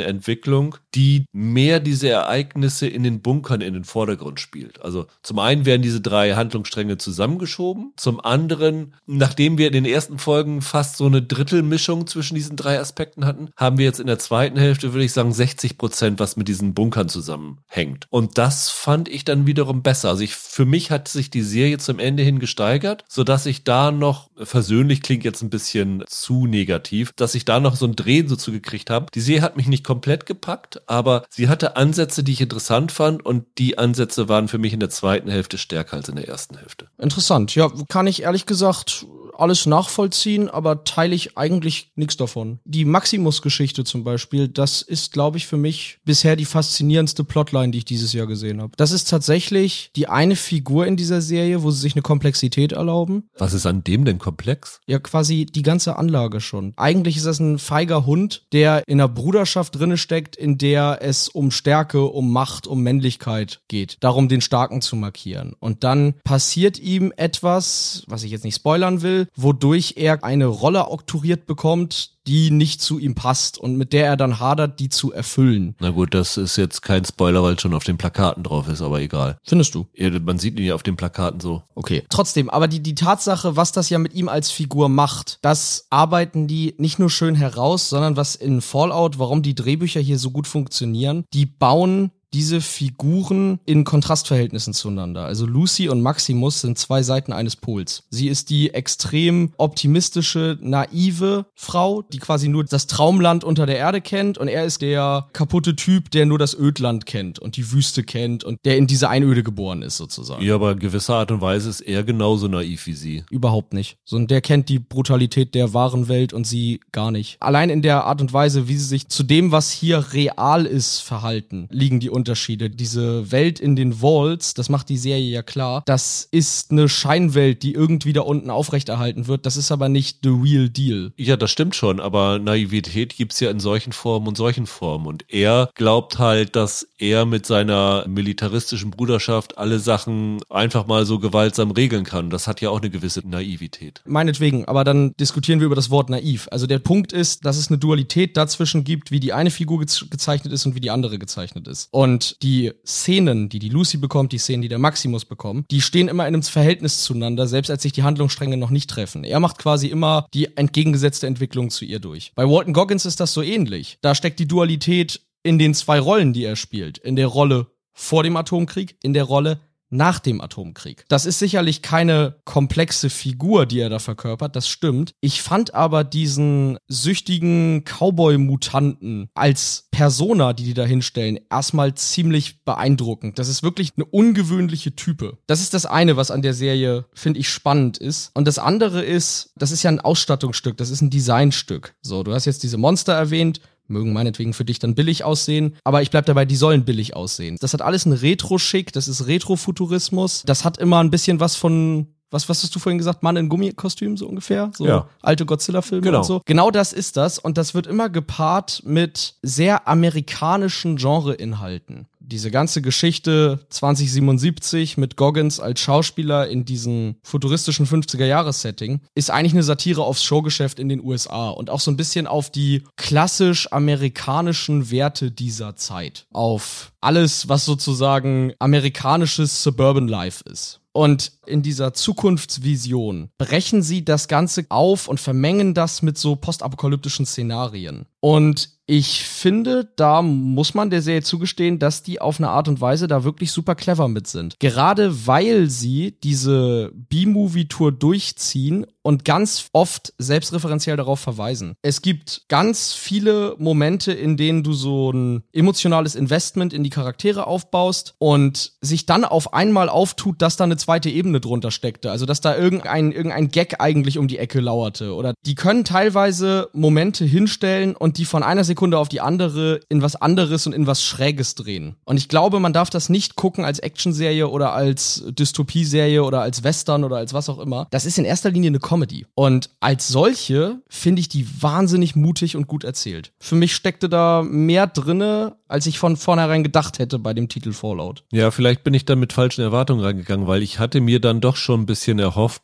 Entwicklung, die mehr diese Ereignisse in den Bunkern in den Vordergrund spielt. Also zum einen werden diese drei Handlungsstränge zusammengeschoben, zum anderen, nachdem wir in den ersten Folgen fast so eine Drittelmischung zwischen diesen drei Aspekten hatten, haben wir jetzt in der zweiten Hälfte, würde ich sagen, sechzig Prozent, was mit diesen Bunkern zusammenhängt. Und das fand ich dann wiederum besser. Also ich, für mich hat sich die Serie zum Ende hin gesteigert, sodass ich da noch, versöhnlich klingt jetzt ein bisschen zu negativ, dass ich da noch so ein Drehen so zugekriegt habe. Die Serie hat mich nicht komplett gepackt, aber sie hatte Ansätze, die ich interessant fand und die Ansätze waren für mich in der zweiten Hälfte stärker als in der ersten Hälfte. Interessant. Ja, kann ich ehrlich gesagt alles nachvollziehen, aber teile ich eigentlich nichts davon. Die Maximus-Geschichte zum Beispiel, das ist, glaube ich, für mich bisher die faszinierendste Plotline, die ich dieses Jahr gesehen habe. Das ist tatsächlich die eine Figur in dieser Serie, wo sie sich eine Komplexität erlauben. Was ist an dem denn komplex? Ja, quasi die ganze Anlage schon. Eigentlich ist das ein feiger Hund, der in einer Bruderschaft drinne steckt, in der es um Stärke, um Macht, um Männlichkeit geht. Darum, den Starken zu markieren. Und dann passiert ihm etwas, was ich jetzt nicht spoilern will, wodurch er eine Rolle oktroyiert bekommt, die nicht zu ihm passt und mit der er dann hadert, die zu erfüllen. Na gut, das ist jetzt kein Spoiler, weil es schon auf den Plakaten drauf ist, aber egal. Findest du? Ja, man sieht ihn ja auf den Plakaten so. Okay. Trotzdem, aber die, die Tatsache, was das ja mit ihm als Figur macht, das arbeiten die nicht nur schön heraus, sondern was in Fallout, warum die Drehbücher hier so gut funktionieren, die bauen diese Figuren in Kontrastverhältnissen zueinander. Also Lucy und Maximus sind zwei Seiten eines Pols. Sie ist die extrem optimistische, naive Frau, die quasi nur das Traumland unter der Erde kennt, und er ist der kaputte Typ, der nur das Ödland kennt und die Wüste kennt und der in diese Einöde geboren ist sozusagen. Ja, aber in gewisser Art und Weise ist er genauso naiv wie sie. Überhaupt nicht. So, und der kennt die Brutalität der wahren Welt und sie gar nicht. Allein in der Art und Weise, wie sie sich zu dem, was hier real ist, verhalten, liegen die Unterschiede. Diese Welt in den Vaults, das macht die Serie ja klar, das ist eine Scheinwelt, die irgendwie da unten aufrechterhalten wird. Das ist aber nicht the real deal. Ja, das stimmt schon, aber Naivität gibt's ja in solchen Formen und solchen Formen. Und er glaubt halt, dass er mit seiner militaristischen Bruderschaft alle Sachen einfach mal so gewaltsam regeln kann. Das hat ja auch eine gewisse Naivität. Meinetwegen, aber dann diskutieren wir über das Wort naiv. Also der Punkt ist, dass es eine Dualität dazwischen gibt, wie die eine Figur ge- gezeichnet ist und wie die andere gezeichnet ist. Und Und die Szenen, die die Lucy bekommt, die Szenen, die der Maximus bekommt, die stehen immer in einem Verhältnis zueinander, selbst als sich die Handlungsstränge noch nicht treffen. Er macht quasi immer die entgegengesetzte Entwicklung zu ihr durch. Bei Walton Goggins ist das so ähnlich. Da steckt die Dualität in den zwei Rollen, die er spielt. In der Rolle vor dem Atomkrieg, in der Rolle nach dem Atomkrieg. Das ist sicherlich keine komplexe Figur, die er da verkörpert, das stimmt. Ich fand aber diesen süchtigen Cowboy-Mutanten als Persona, die die da hinstellen, erstmal ziemlich beeindruckend. Das ist wirklich eine ungewöhnliche Type. Das ist das eine, was an der Serie, finde ich, spannend ist. Und das andere ist, das ist ja ein Ausstattungsstück, das ist ein Designstück. So, du hast jetzt diese Monster erwähnt, mögen meinetwegen für dich dann billig aussehen, aber ich bleib dabei, die sollen billig aussehen. Das hat alles einen Retro-Schick, das ist Retrofuturismus, das hat immer ein bisschen was von, was, was hast du vorhin gesagt, Mann in Gummikostüm so ungefähr? So ja. Alte Godzilla-Filme genau. und so. Genau das ist das, und das wird immer gepaart mit sehr amerikanischen Genre-Inhalten. Diese ganze Geschichte zwanzig siebenundsiebzig mit Goggins als Schauspieler in diesem futuristischen fünfziger-Jahres-Setting ist eigentlich eine Satire aufs Showgeschäft in den U S A und auch so ein bisschen auf die klassisch amerikanischen Werte dieser Zeit. Auf alles, was sozusagen amerikanisches Suburban Life ist. Und in dieser Zukunftsvision brechen sie das Ganze auf und vermengen das mit so postapokalyptischen Szenarien. Und ich finde, da muss man der Serie zugestehen, dass die auf eine Art und Weise da wirklich super clever mit sind. Gerade weil sie diese B-Movie-Tour durchziehen und ganz oft selbstreferenziell darauf verweisen. Es gibt ganz viele Momente, in denen du so ein emotionales Investment in die Charaktere aufbaust und sich dann auf einmal auftut, dass da eine zweite Ebene drunter steckte. Also, dass da irgendein, irgendein Gag eigentlich um die Ecke lauerte. Oder die können teilweise Momente hinstellen und die von einer Sekunde auf die andere in was anderes und in was Schräges drehen. Und ich glaube, man darf das nicht gucken als Actionserie oder als Dystopieserie oder als Western oder als was auch immer. Das ist in erster Linie eine Comedy. Und als solche finde ich die wahnsinnig mutig und gut erzählt. Für mich steckte da mehr drinne, als ich von vornherein gedacht hätte bei dem Titel Fallout. Ja, vielleicht bin ich dann mit falschen Erwartungen reingegangen, weil ich hatte mir dann doch schon ein bisschen erhofft, dass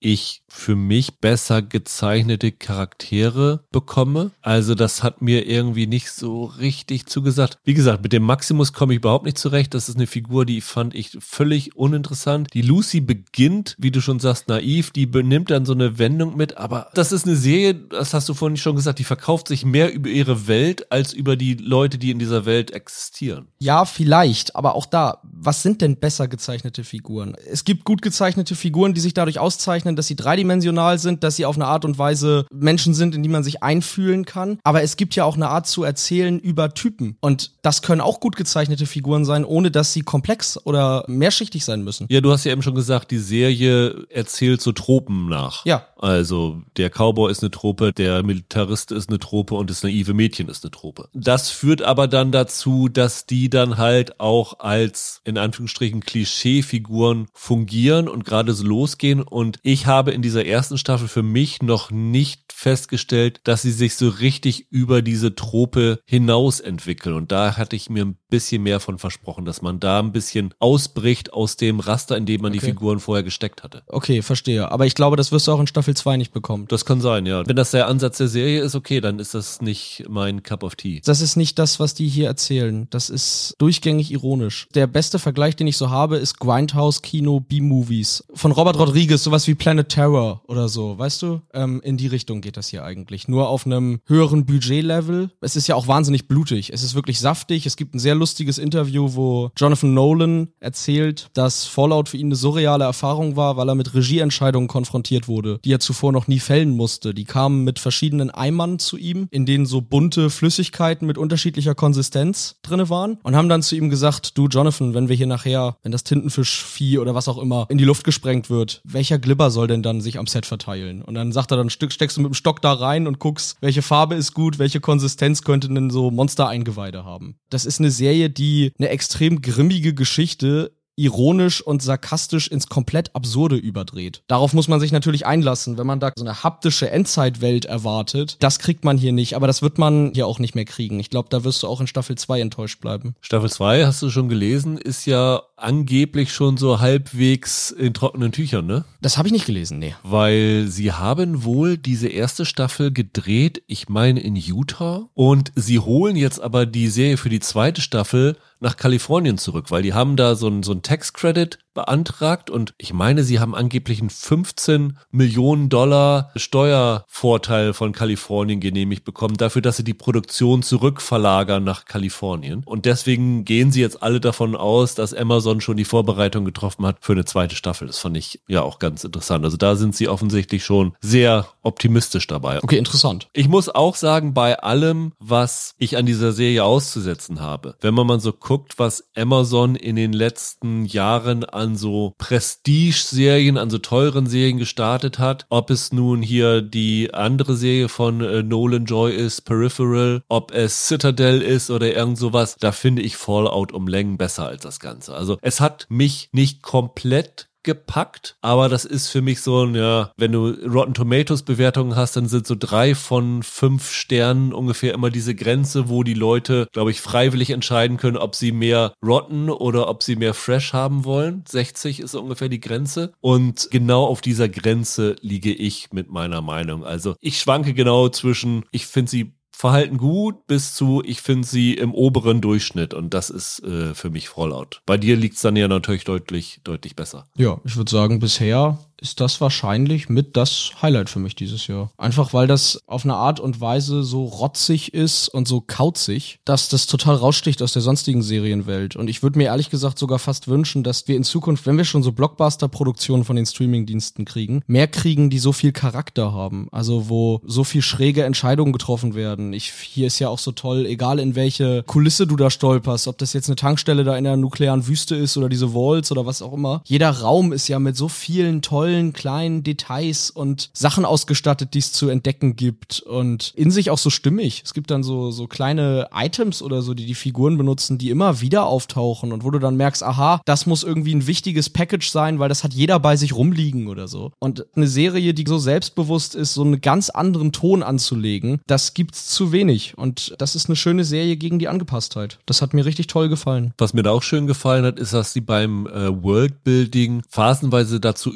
ich für mich besser gezeichnete Charaktere bekomme. Also das hat mir irgendwie nicht so richtig zugesagt. Wie gesagt, mit dem Maximus komme ich überhaupt nicht zurecht. Das ist eine Figur, die fand ich völlig uninteressant. Die Lucy beginnt, wie du schon sagst, naiv. Die benimmt dann so eine Wendung mit. Aber das ist eine Serie, das hast du vorhin schon gesagt, die verkauft sich mehr über ihre Welt als über die Leute, die in dieser Welt existieren. Ja, vielleicht. Aber auch da, was sind denn besser gezeichnete Figuren? Es gibt gut gezeichnete Figuren, die sich dadurch auszeichnen, dass sie dreidimensional sind, dass sie auf eine Art und Weise Menschen sind, in die man sich einfühlen kann. Aber es gibt ja auch eine Art zu erzählen über Typen. Und das können auch gut gezeichnete Figuren sein, ohne dass sie komplex oder mehrschichtig sein müssen. Ja, du hast ja eben schon gesagt, die Serie erzählt so Tropen nach. Ja. Also der Cowboy ist eine Trope, der Militarist ist eine Trope und das naive Mädchen ist eine Trope. Das führt aber dann dazu, dass die dann halt auch als, in Anführungsstrichen, Klischeefiguren fungieren und gerade so losgehen. Und ich habe in dieser ersten Staffel für mich noch nicht festgestellt, dass sie sich so richtig über diese Trope hinaus entwickeln. Und da hatte ich mir ein bisschen mehr von versprochen, dass man da ein bisschen ausbricht aus dem Raster, in dem man okay. die Figuren vorher gesteckt hatte. Okay, verstehe. Aber ich glaube, das wirst du auch in Staffel zwei nicht bekommen. Das kann sein, ja. Wenn das der Ansatz der Serie ist, okay, dann ist das nicht mein Cup of Tea. Das ist nicht das, was die hier erzählen. Das ist durchgängig ironisch. Der beste Vergleich, den ich so habe, ist Grindhouse-Kino B-Movies. Von Robert Rodriguez, sowas wie Planet Terror oder so, weißt du? Ähm, in die Richtung geht das hier eigentlich. Nur auf einem höheren Budgetlevel. Es ist ja auch wahnsinnig blutig. Es ist wirklich saftig. Es gibt ein sehr lustiges Interview, wo Jonathan Nolan erzählt, dass Fallout für ihn eine surreale Erfahrung war, weil er mit Regieentscheidungen konfrontiert wurde, die er zuvor noch nie fällen musste. Die kamen mit verschiedenen Eimern zu ihm, in denen so bunte Flüssigkeiten mit unterschiedlicher Konsistenz drinne waren und haben dann zu ihm gesagt, du Jonathan, wenn wir hier nachher, wenn das Tintenfischvieh oder was auch immer in die Luft gesprengt wird, welcher Glibber soll denn dann sich am Set verteilen? Und dann sagt er, dann steckst du mit dem Stock da rein und guckst, welche Farbe ist gut, welche Konsistenz könnten denn so Monster-Eingeweide haben. Das ist eine Serie, die eine extrem grimmige Geschichte ironisch und sarkastisch ins komplett Absurde überdreht. Darauf muss man sich natürlich einlassen, wenn man da so eine haptische Endzeitwelt erwartet. Das kriegt man hier nicht, aber das wird man hier auch nicht mehr kriegen. Ich glaube, da wirst du auch in Staffel zwei enttäuscht bleiben. Staffel zwei, hast du schon gelesen, ist ja angeblich schon so halbwegs in trockenen Tüchern, ne? Das habe ich nicht gelesen, nee. Weil sie haben wohl diese erste Staffel gedreht, ich meine in Utah, und sie holen jetzt aber die Serie für die zweite Staffel nach Kalifornien zurück, weil die haben da so ein, so ein Tax-Credit beantragt und ich meine, sie haben angeblich einen fünfzehn Millionen Dollar Steuervorteil von Kalifornien genehmigt bekommen, dafür, dass sie die Produktion zurückverlagern nach Kalifornien. Und deswegen gehen sie jetzt alle davon aus, dass Amazon schon die Vorbereitung getroffen hat für eine zweite Staffel. Das fand ich ja auch ganz interessant. Also da sind sie offensichtlich schon sehr optimistisch dabei. Okay, interessant. Ich muss auch sagen, bei allem, was ich an dieser Serie auszusetzen habe, wenn man mal so guckt, was Amazon in den letzten Jahren an so Prestige-Serien, an so teuren Serien gestartet hat, ob es nun hier die andere Serie von äh, Nolan Joy ist, Peripheral, ob es Citadel ist oder irgend sowas, da finde ich Fallout um Längen besser als das Ganze. Also es hat mich nicht komplett gepackt, aber das ist für mich so ein, ja, wenn du Rotten Tomatoes Bewertungen hast, dann sind so drei von fünf Sternen ungefähr immer diese Grenze, wo die Leute, glaube ich, freiwillig entscheiden können, ob sie mehr Rotten oder ob sie mehr Fresh haben wollen. sechzig ist ungefähr die Grenze und genau auf dieser Grenze liege ich mit meiner Meinung. Also ich schwanke genau zwischen, ich finde sie Verhalten gut bis zu, ich finde sie im oberen Durchschnitt und das ist äh, für mich Fallout. Bei dir liegt es dann ja natürlich deutlich, deutlich besser. Ja, ich würde sagen, bisher ist das wahrscheinlich mit das Highlight für mich dieses Jahr. Einfach weil das auf eine Art und Weise so rotzig ist und so kauzig, dass das total raussticht aus der sonstigen Serienwelt. Und ich würde mir ehrlich gesagt sogar fast wünschen, dass wir in Zukunft, wenn wir schon so Blockbuster-Produktionen von den Streamingdiensten kriegen, mehr kriegen, die so viel Charakter haben. Also wo so viel schräge Entscheidungen getroffen werden. Ich, hier ist ja auch so toll, egal in welche Kulisse du da stolperst, ob das jetzt eine Tankstelle da in der nuklearen Wüste ist oder diese Vaults oder was auch immer. Jeder Raum ist ja mit so vielen tollen kleinen Details und Sachen ausgestattet, die es zu entdecken gibt und in sich auch so stimmig. Es gibt dann so so kleine Items oder so, die die Figuren benutzen, die immer wieder auftauchen und wo du dann merkst, aha, das muss irgendwie ein wichtiges Package sein, weil das hat jeder bei sich rumliegen oder so. Und eine Serie, die so selbstbewusst ist, so einen ganz anderen Ton anzulegen, das gibt's zu wenig und das ist eine schöne Serie gegen die Angepasstheit. Das hat mir richtig toll gefallen. Was mir da auch schön gefallen hat, ist, dass sie beim äh, Worldbuilding phasenweise dazu übergehen,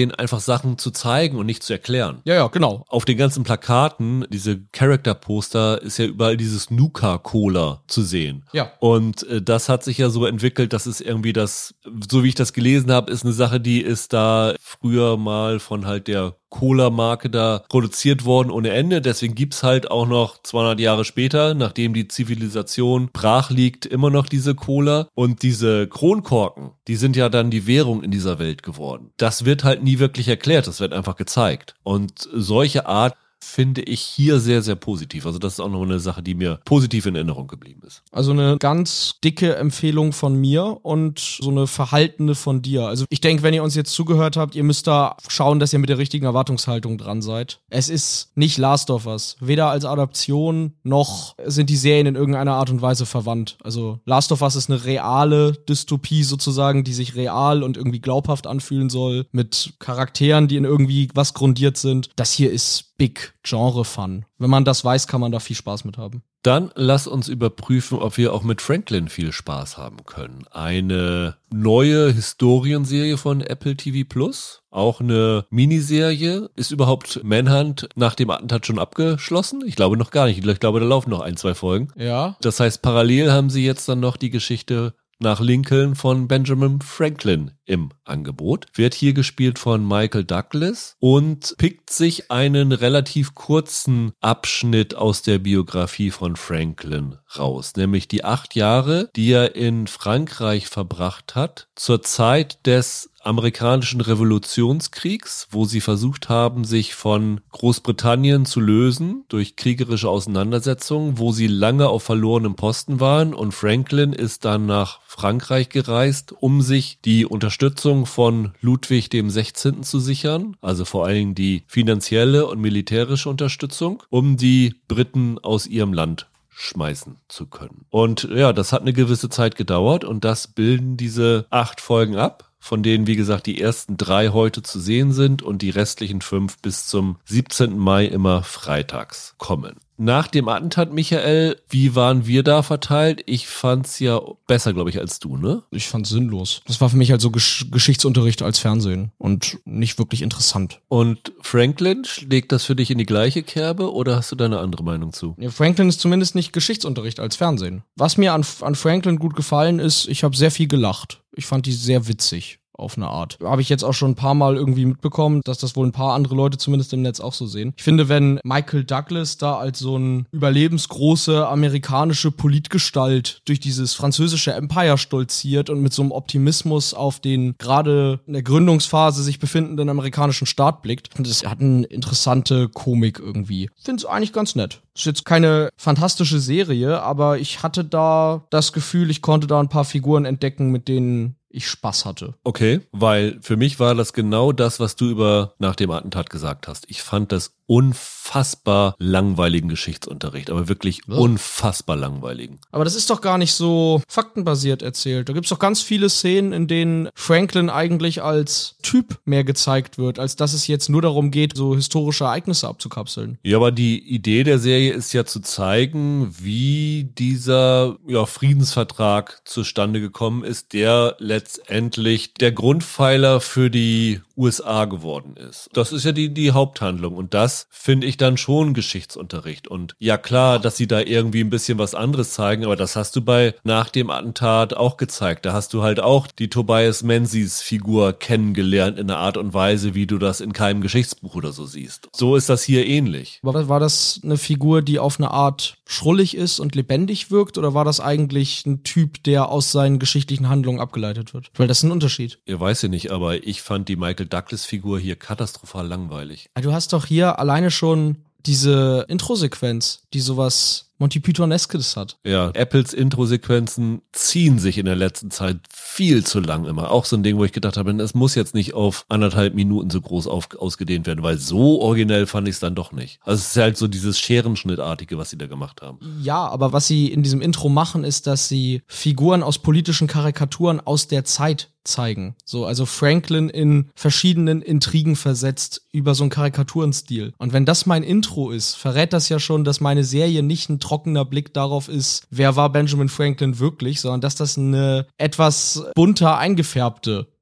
denen einfach Sachen zu zeigen und nicht zu erklären. Ja, ja, genau. Auf den ganzen Plakaten, diese Character-Poster, ist ja überall dieses Nuka-Cola zu sehen. Ja. Und äh, das hat sich ja so entwickelt, dass es irgendwie das, so wie ich das gelesen habe, ist eine Sache, die ist da früher mal von halt der Cola-Marke da produziert worden ohne Ende. Deswegen gibt's halt auch noch zweihundert Jahre später, nachdem die Zivilisation brach liegt, immer noch diese Cola. Und diese Kronkorken, die sind ja dann die Währung in dieser Welt geworden. Das wird halt nie wirklich erklärt, das wird einfach gezeigt. Und solche Art finde ich hier sehr, sehr positiv. Also das ist auch noch eine Sache, die mir positiv in Erinnerung geblieben ist. Also eine ganz dicke Empfehlung von mir und so eine verhaltene von dir. Also ich denke, wenn ihr uns jetzt zugehört habt, ihr müsst da schauen, dass ihr mit der richtigen Erwartungshaltung dran seid. Es ist nicht Last of Us. Weder als Adaption noch sind die Serien in irgendeiner Art und Weise verwandt. Also Last of Us ist eine reale Dystopie sozusagen, die sich real und irgendwie glaubhaft anfühlen soll, mit Charakteren, die in irgendwie was grundiert sind. Das hier ist Big Genre-Fun. Wenn man das weiß, kann man da viel Spaß mit haben. Dann lass uns überprüfen, ob wir auch mit Franklin viel Spaß haben können. Eine neue Historienserie von Apple T V Plus, auch eine Miniserie. Ist überhaupt Manhunt nach dem Attentat schon abgeschlossen? Ich glaube noch gar nicht. Ich glaube, da laufen noch ein, zwei Folgen. Ja. Das heißt, parallel haben sie jetzt dann noch die Geschichte nach Lincoln von Benjamin Franklin im Angebot. Wird hier gespielt von Michael Douglas und pickt sich einen relativ kurzen Abschnitt aus der Biografie von Franklin raus, nämlich die acht Jahre, die er in Frankreich verbracht hat, zur Zeit des amerikanischen Revolutionskriegs, wo sie versucht haben, sich von Großbritannien zu lösen durch kriegerische Auseinandersetzungen, wo sie lange auf verlorenem Posten waren, und Franklin ist dann nach Frankreich gereist, um sich die Unterstützung von Ludwig dem Sechzehnten zu sichern, also vor allen Dingen die finanzielle und militärische Unterstützung, um die Briten aus ihrem Land schmeißen zu können. Und ja, das hat eine gewisse Zeit gedauert und das bilden diese acht Folgen ab, von denen, wie gesagt, die ersten drei heute zu sehen sind und die restlichen fünf bis zum siebzehnten Mai immer freitags kommen. Nach dem Attentat, Michael, wie waren wir da verteilt? Ich fand's ja besser, glaube ich, als du, ne? Ich fand's sinnlos. Das war für mich halt so Gesch- Geschichtsunterricht als Fernsehen und nicht wirklich interessant. Und Franklin, schlägt das für dich in die gleiche Kerbe oder hast du da eine andere Meinung zu? Ja, Franklin ist zumindest nicht Geschichtsunterricht als Fernsehen. Was mir an, an Franklin gut gefallen ist, ich habe sehr viel gelacht. Ich fand die sehr witzig. Auf eine Art. Habe ich jetzt auch schon ein paar Mal irgendwie mitbekommen, dass das wohl ein paar andere Leute zumindest im Netz auch so sehen. Ich finde, wenn Michael Douglas da als so ein überlebensgroße amerikanische Politgestalt durch dieses französische Empire stolziert und mit so einem Optimismus auf den gerade in der Gründungsphase sich befindenden amerikanischen Staat blickt, das hat eine interessante Komik irgendwie. Ich finde es eigentlich ganz nett. Ist jetzt keine fantastische Serie, aber ich hatte da das Gefühl, ich konnte da ein paar Figuren entdecken, mit denen ich Spaß hatte. Okay, weil für mich war das genau das, was du über nach dem Attentat gesagt hast. Ich fand das unfassbar langweiligen Geschichtsunterricht, aber wirklich ja. unfassbar langweiligen. Aber das ist doch gar nicht so faktenbasiert erzählt. Da gibt's doch ganz viele Szenen, in denen Franklin eigentlich als Typ mehr gezeigt wird, als dass es jetzt nur darum geht, so historische Ereignisse abzukapseln. Ja, aber die Idee der Serie ist ja zu zeigen, wie dieser ja, Friedensvertrag zustande gekommen ist, der letztendlich der Grundpfeiler für die U S A geworden ist. Das ist ja die, die Haupthandlung und das finde ich dann schon Geschichtsunterricht. Und ja klar, dass sie da irgendwie ein bisschen was anderes zeigen, aber das hast du bei nach dem Attentat auch gezeigt. Da hast du halt auch die Tobias Menzies Figur kennengelernt in einer Art und Weise, wie du das in keinem Geschichtsbuch oder so siehst. So ist das hier ähnlich. Aber war das eine Figur, die auf eine Art schrullig ist und lebendig wirkt, oder war das eigentlich ein Typ, der aus seinen geschichtlichen Handlungen abgeleitet wird? Weil das ist ein Unterschied. Ihr weiß ja nicht, aber ich fand die Michael Douglas-Figur hier katastrophal langweilig. Du hast doch hier alleine schon diese Intro-Sequenz, die sowas Monty Pythoneskes hat. Ja, Apples Intro-Sequenzen ziehen sich in der letzten Zeit viel zu lang immer. Auch so ein Ding, wo ich gedacht habe, es muss jetzt nicht auf anderthalb Minuten so groß auf, ausgedehnt werden, weil so originell fand ich es dann doch nicht. Also es ist halt so dieses Scherenschnittartige, was sie da gemacht haben. Ja, aber was sie in diesem Intro machen, ist, dass sie Figuren aus politischen Karikaturen aus der Zeit zeigen. So, also Franklin in verschiedenen Intrigen versetzt über so einen Karikaturenstil. Und wenn das mein Intro ist, verrät das ja schon, dass meine Serie nicht ein trockener Blick darauf ist, wer war Benjamin Franklin wirklich, sondern dass das eine etwas bunter eingefärbte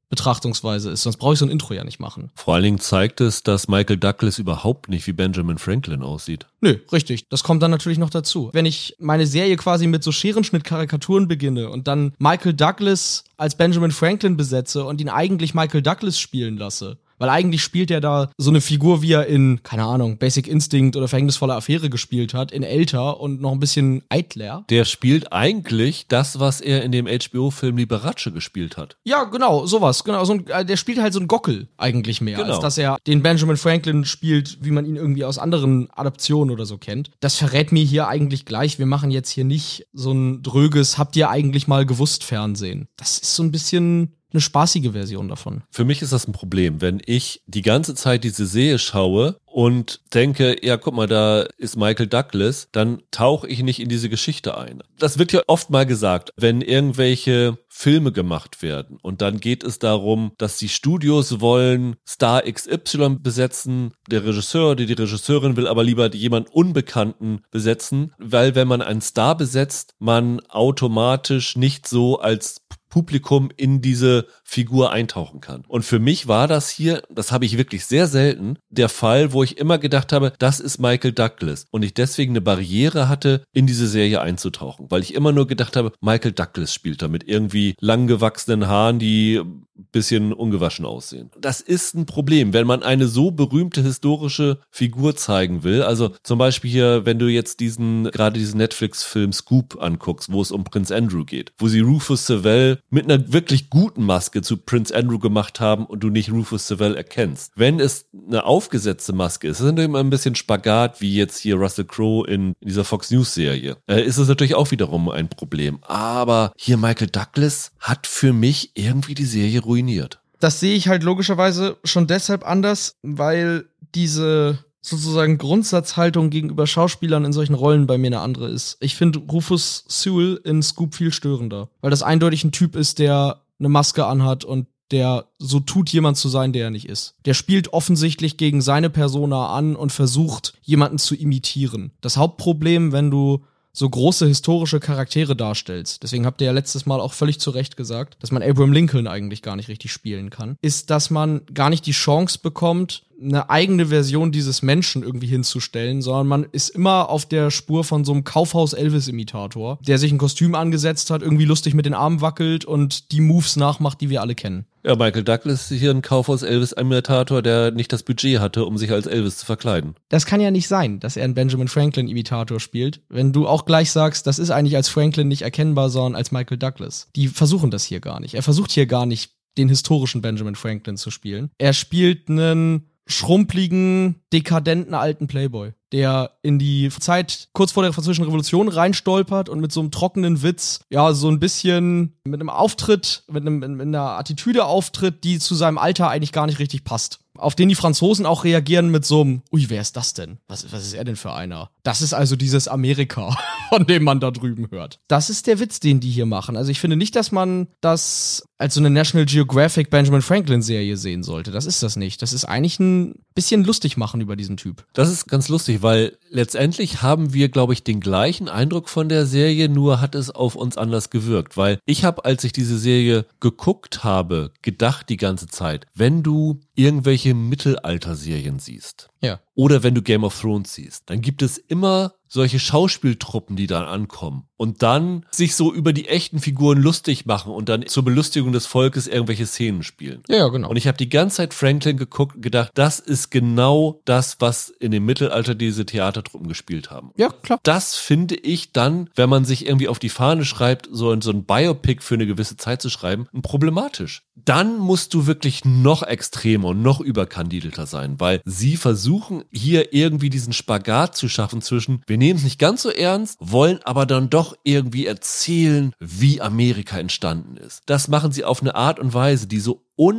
Betrachtungsweise ist, sonst brauche ich so ein Intro ja nicht machen. Vor allen Dingen zeigt es, dass Michael Douglas überhaupt nicht wie Benjamin Franklin aussieht. Nö, richtig. Das kommt dann natürlich noch dazu. Wenn ich meine Serie quasi mit so Scherenschnitt-Karikaturen beginne und dann Michael Douglas als Benjamin Franklin besetze und ihn eigentlich Michael Douglas spielen lasse, weil eigentlich spielt er da so eine Figur, wie er in, keine Ahnung, Basic Instinct oder Verhängnisvolle Affäre gespielt hat, in älter und noch ein bisschen eitler. Der spielt eigentlich das, was er in dem H B O-Film Liberace gespielt hat. Ja, genau, sowas. Genau, so ein, der spielt halt so einen Gockel eigentlich mehr, genau. als dass er den Benjamin Franklin spielt, wie man ihn irgendwie aus anderen Adaptionen oder so kennt. Das verrät mir hier eigentlich gleich, wir machen jetzt hier nicht so ein dröges, habt ihr eigentlich mal gewusst Fernsehen. Das ist so ein bisschen eine spaßige Version davon. Für mich ist das ein Problem, wenn ich die ganze Zeit diese Serie schaue und denke, ja, guck mal, da ist Michael Douglas, dann tauche ich nicht in diese Geschichte ein. Das wird ja oft mal gesagt, wenn irgendwelche Filme gemacht werden und dann geht es darum, dass die Studios wollen Star X Y besetzen, der Regisseur oder die Regisseurin will aber lieber jemanden Unbekannten besetzen, weil wenn man einen Star besetzt, man automatisch nicht so als Publikum in diese Figur eintauchen kann. Und für mich war das hier, das habe ich wirklich sehr selten, der Fall, wo ich immer gedacht habe, das ist Michael Douglas und ich deswegen eine Barriere hatte, in diese Serie einzutauchen, weil ich immer nur gedacht habe, Michael Douglas spielt da mit irgendwie langgewachsenen Haaren, die ein bisschen ungewaschen aussehen. Das ist ein Problem, wenn man eine so berühmte historische Figur zeigen will. Also zum Beispiel hier, wenn du jetzt diesen, gerade diesen Netflix-Film Scoop anguckst, wo es um Prinz Andrew geht, wo sie Rufus Sewell mit einer wirklich guten Maske zu Prinz Andrew gemacht haben und du nicht Rufus Sewell erkennst. Wenn es eine aufgesetzte Maske ist, ist es immer ein bisschen Spagat, wie jetzt hier Russell Crowe in dieser Fox News Serie, äh, ist es natürlich auch wiederum ein Problem. Aber hier Michael Douglas hat für mich irgendwie die Serie ruiniert. Das sehe ich halt logischerweise schon deshalb anders, weil diese sozusagen Grundsatzhaltung gegenüber Schauspielern in solchen Rollen bei mir eine andere ist. Ich finde Rufus Sewell in Scoop viel störender, weil das eindeutig ein Typ ist, der eine Maske anhat und der so tut, jemand zu sein, der er nicht ist. Der spielt offensichtlich gegen seine Persona an und versucht, jemanden zu imitieren. Das Hauptproblem, wenn du so große historische Charaktere darstellst, deswegen habt ihr ja letztes Mal auch völlig zu Recht gesagt, dass man Abraham Lincoln eigentlich gar nicht richtig spielen kann, ist, dass man gar nicht die Chance bekommt, eine eigene Version dieses Menschen irgendwie hinzustellen, sondern man ist immer auf der Spur von so einem Kaufhaus-Elvis-Imitator, der sich ein Kostüm angesetzt hat, irgendwie lustig mit den Armen wackelt und die Moves nachmacht, die wir alle kennen. Ja, Michael Douglas ist hier ein Kaufhaus-Elvis-Imitator, der nicht das Budget hatte, um sich als Elvis zu verkleiden. Das kann ja nicht sein, dass er einen Benjamin Franklin-Imitator spielt, wenn du auch gleich sagst, das ist eigentlich als Franklin nicht erkennbar, sondern als Michael Douglas. Die versuchen das hier gar nicht. Er versucht hier gar nicht, den historischen Benjamin Franklin zu spielen. Er spielt einen schrumpeligen, dekadenten alten Playboy, der in die Zeit kurz vor der Französischen Revolution reinstolpert und mit so einem trockenen Witz, ja, so ein bisschen mit einem Auftritt, mit, einem, mit einer Attitüde auftritt, die zu seinem Alter eigentlich gar nicht richtig passt. Auf den die Franzosen auch reagieren mit so einem, ui, wer ist das denn? Was, was ist er denn für einer? Das ist also dieses Amerika, von dem man da drüben hört. Das ist der Witz, den die hier machen. Also ich finde nicht, dass man das als so eine National Geographic Benjamin Franklin Serie sehen sollte. Das ist das nicht. Das ist eigentlich ein bisschen lustig machen über diesen Typ. Das ist ganz lustig, weil letztendlich haben wir, glaube ich, den gleichen Eindruck von der Serie, nur hat es auf uns anders gewirkt. Weil ich habe, als ich diese Serie geguckt habe, gedacht die ganze Zeit, wenn du irgendwelche Mittelalter-Serien siehst, ja, oder wenn du Game of Thrones siehst, dann gibt es immer solche Schauspieltruppen, die dann ankommen und dann sich so über die echten Figuren lustig machen und dann zur Belustigung des Volkes irgendwelche Szenen spielen. Ja, ja, genau. Und ich habe die ganze Zeit Franklin geguckt und gedacht, das ist genau das, was in dem Mittelalter diese Theatertruppen gespielt haben. Ja, klar. Das finde ich dann, wenn man sich irgendwie auf die Fahne schreibt, so, so ein Biopic für eine gewisse Zeit zu schreiben, problematisch. Dann musst du wirklich noch extremer und noch überkandidelter sein, weil sie versuchen hier irgendwie diesen Spagat zu schaffen zwischen, wir nehmen es nicht ganz so ernst, wollen aber dann doch irgendwie erzählen, wie Amerika entstanden ist. Das machen sie auf eine Art und Weise, die so unfassbar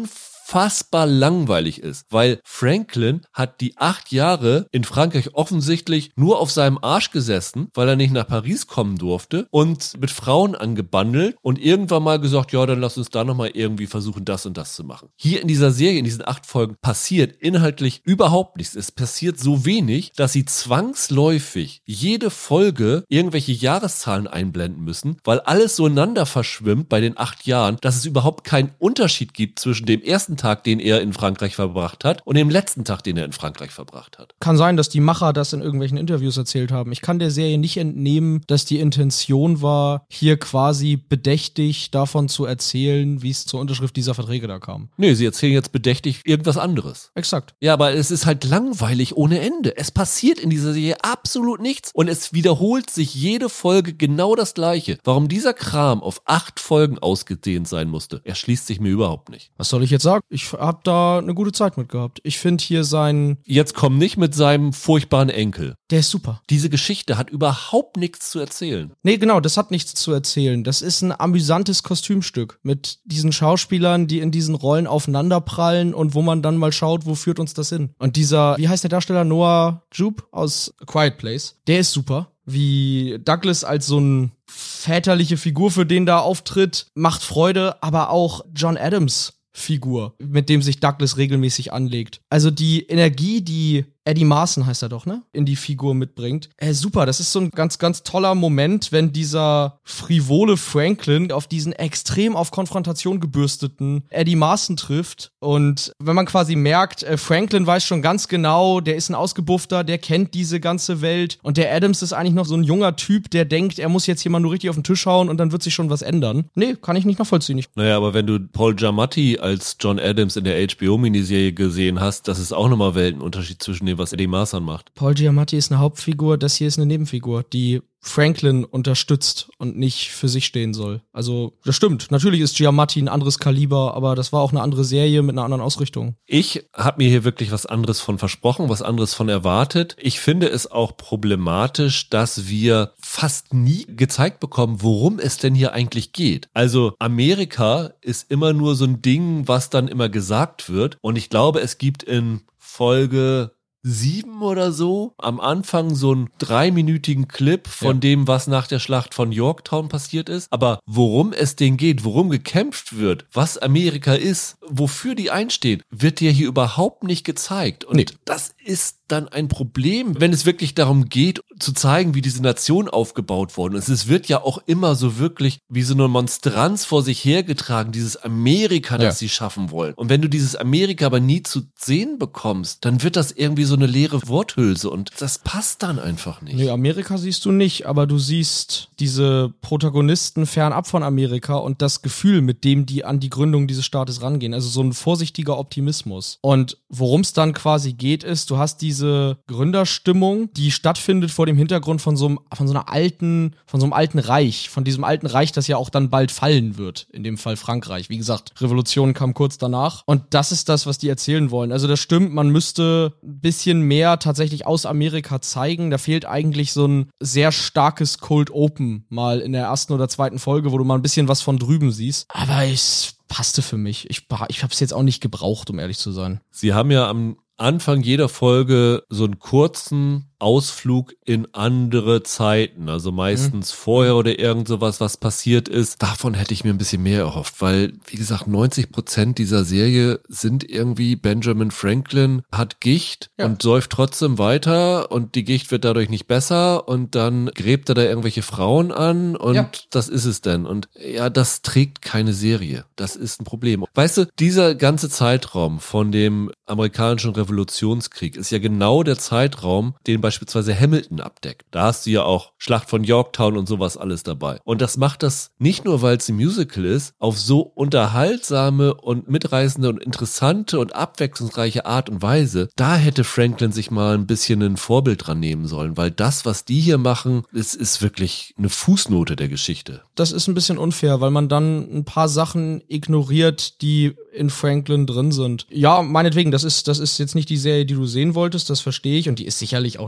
unfassbar langweilig ist, weil Franklin hat die acht Jahre in Frankreich offensichtlich nur auf seinem Arsch gesessen, weil er nicht nach Paris kommen durfte und mit Frauen angebandelt und irgendwann mal gesagt, ja, dann lass uns da nochmal irgendwie versuchen, das und das zu machen. Hier in dieser Serie, in diesen acht Folgen, passiert inhaltlich überhaupt nichts. Es passiert so wenig, dass sie zwangsläufig jede Folge irgendwelche Jahreszahlen einblenden müssen, weil alles so ineinander verschwimmt bei den acht Jahren, dass es überhaupt keinen Unterschied gibt zwischen dem ersten Tag, den er in Frankreich verbracht hat, und dem letzten Tag, den er in Frankreich verbracht hat. Kann sein, dass die Macher das in irgendwelchen Interviews erzählt haben. Ich kann der Serie nicht entnehmen, dass die Intention war, hier quasi bedächtig davon zu erzählen, wie es zur Unterschrift dieser Verträge da kam. Nee, sie erzählen jetzt bedächtig irgendwas anderes. Exakt. Ja, aber es ist halt langweilig ohne Ende. Es passiert in dieser Serie absolut nichts und es wiederholt sich jede Folge genau das Gleiche. Warum dieser Kram auf acht Folgen ausgedehnt sein musste, erschließt sich mir überhaupt nicht. Was soll ich jetzt sagen? Ich hab da eine gute Zeit mit gehabt. Ich finde hier sein... Jetzt komm nicht mit seinem furchtbaren Enkel. Der ist super. Diese Geschichte hat überhaupt nichts zu erzählen. Nee, genau, das hat nichts zu erzählen. Das ist ein amüsantes Kostümstück mit diesen Schauspielern, die in diesen Rollen aufeinanderprallen und wo man dann mal schaut, wo führt uns das hin. Und dieser, wie heißt der Darsteller? Noah Jupe aus A Quiet Place. Der ist super. Wie Douglas als so ein väterliche Figur für den da auftritt, macht Freude, aber auch John Adams Figur, mit dem sich Douglas regelmäßig anlegt. Also die Energie, die Eddie Marsan heißt er doch, ne? In die Figur mitbringt. Äh, super, das ist so ein ganz, ganz toller Moment, wenn dieser frivole Franklin auf diesen extrem auf Konfrontation gebürsteten Eddie Marsan trifft. Und wenn man quasi merkt, äh, Franklin weiß schon ganz genau, der ist ein Ausgebuffter, der kennt diese ganze Welt. Und der Adams ist eigentlich noch so ein junger Typ, der denkt, er muss jetzt hier mal nur richtig auf den Tisch hauen und dann wird sich schon was ändern. Nee, kann ich nicht nachvollziehen. Naja, aber wenn du Paul Giamatti als John Adams in der H B O-Miniserie gesehen hast, das ist auch nochmal Weltenunterschied zwischen dem, was Eddie Marsan macht. Paul Giamatti ist eine Hauptfigur, das hier ist eine Nebenfigur, die Franklin unterstützt und nicht für sich stehen soll. Also, das stimmt. Natürlich ist Giamatti ein anderes Kaliber, aber das war auch eine andere Serie mit einer anderen Ausrichtung. Ich habe mir hier wirklich was anderes von versprochen, was anderes von erwartet. Ich finde es auch problematisch, dass wir fast nie gezeigt bekommen, worum es denn hier eigentlich geht. Also, Amerika ist immer nur so ein Ding, was dann immer gesagt wird. Und ich glaube, es gibt in Folge sieben oder so am Anfang so einen dreiminütigen Clip von ja. dem, was nach der Schlacht von Yorktown passiert ist. Aber worum es denen geht, worum gekämpft wird, was Amerika ist, wofür die einsteht, wird dir hier überhaupt nicht gezeigt. Und nee. das ist dann ein Problem, wenn es wirklich darum geht, zu zeigen, wie diese Nation aufgebaut worden ist. Es wird ja auch immer so wirklich wie so eine Monstranz vor sich hergetragen, dieses Amerika, das ja. sie schaffen wollen. Und wenn du dieses Amerika aber nie zu sehen bekommst, dann wird das irgendwie so eine leere Worthülse und das passt dann einfach nicht. Nee, Amerika siehst du nicht, aber du siehst diese Protagonisten fernab von Amerika und das Gefühl, mit dem die an die Gründung dieses Staates rangehen. Also so ein vorsichtiger Optimismus. Und worum es dann quasi geht, ist, du hast diese diese Gründerstimmung, die stattfindet vor dem Hintergrund von so einem, von so einer alten, von so einem alten Reich, von diesem alten Reich, das ja auch dann bald fallen wird, in dem Fall Frankreich. Wie gesagt, Revolution kam kurz danach. Und das ist das, was die erzählen wollen. Also das stimmt, man müsste ein bisschen mehr tatsächlich aus Amerika zeigen. Da fehlt eigentlich so ein sehr starkes Cold Open mal in der ersten oder zweiten Folge, wo du mal ein bisschen was von drüben siehst. Aber es passte für mich. Ich, ich habe es jetzt auch nicht gebraucht, um ehrlich zu sein. Sie haben ja am Anfang jeder Folge so einen kurzen Ausflug in andere Zeiten, also meistens mhm. vorher oder irgend sowas, was passiert ist. Davon hätte ich mir ein bisschen mehr erhofft, weil, wie gesagt, neunzig Prozent dieser Serie sind irgendwie Benjamin Franklin hat Gicht ja. und säuft trotzdem weiter und die Gicht wird dadurch nicht besser und dann gräbt er da irgendwelche Frauen an und ja. das ist es denn. Und ja, das trägt keine Serie. Das ist ein Problem. Weißt du, dieser ganze Zeitraum von dem amerikanischen Revolutionskrieg ist ja genau der Zeitraum, den beispielsweise Hamilton abdeckt. Da hast du ja auch Schlacht von Yorktown und sowas alles dabei. Und das macht das nicht nur, weil es ein Musical ist, auf so unterhaltsame und mitreißende und interessante und abwechslungsreiche Art und Weise. Da hätte Franklin sich mal ein bisschen ein Vorbild dran nehmen sollen, weil das, was die hier machen, ist, ist wirklich eine Fußnote der Geschichte. Das ist ein bisschen unfair, weil man dann ein paar Sachen ignoriert, die in Franklin drin sind. Ja, meinetwegen, das ist, das ist jetzt nicht die Serie, die du sehen wolltest, das verstehe ich und die ist sicherlich auch nicht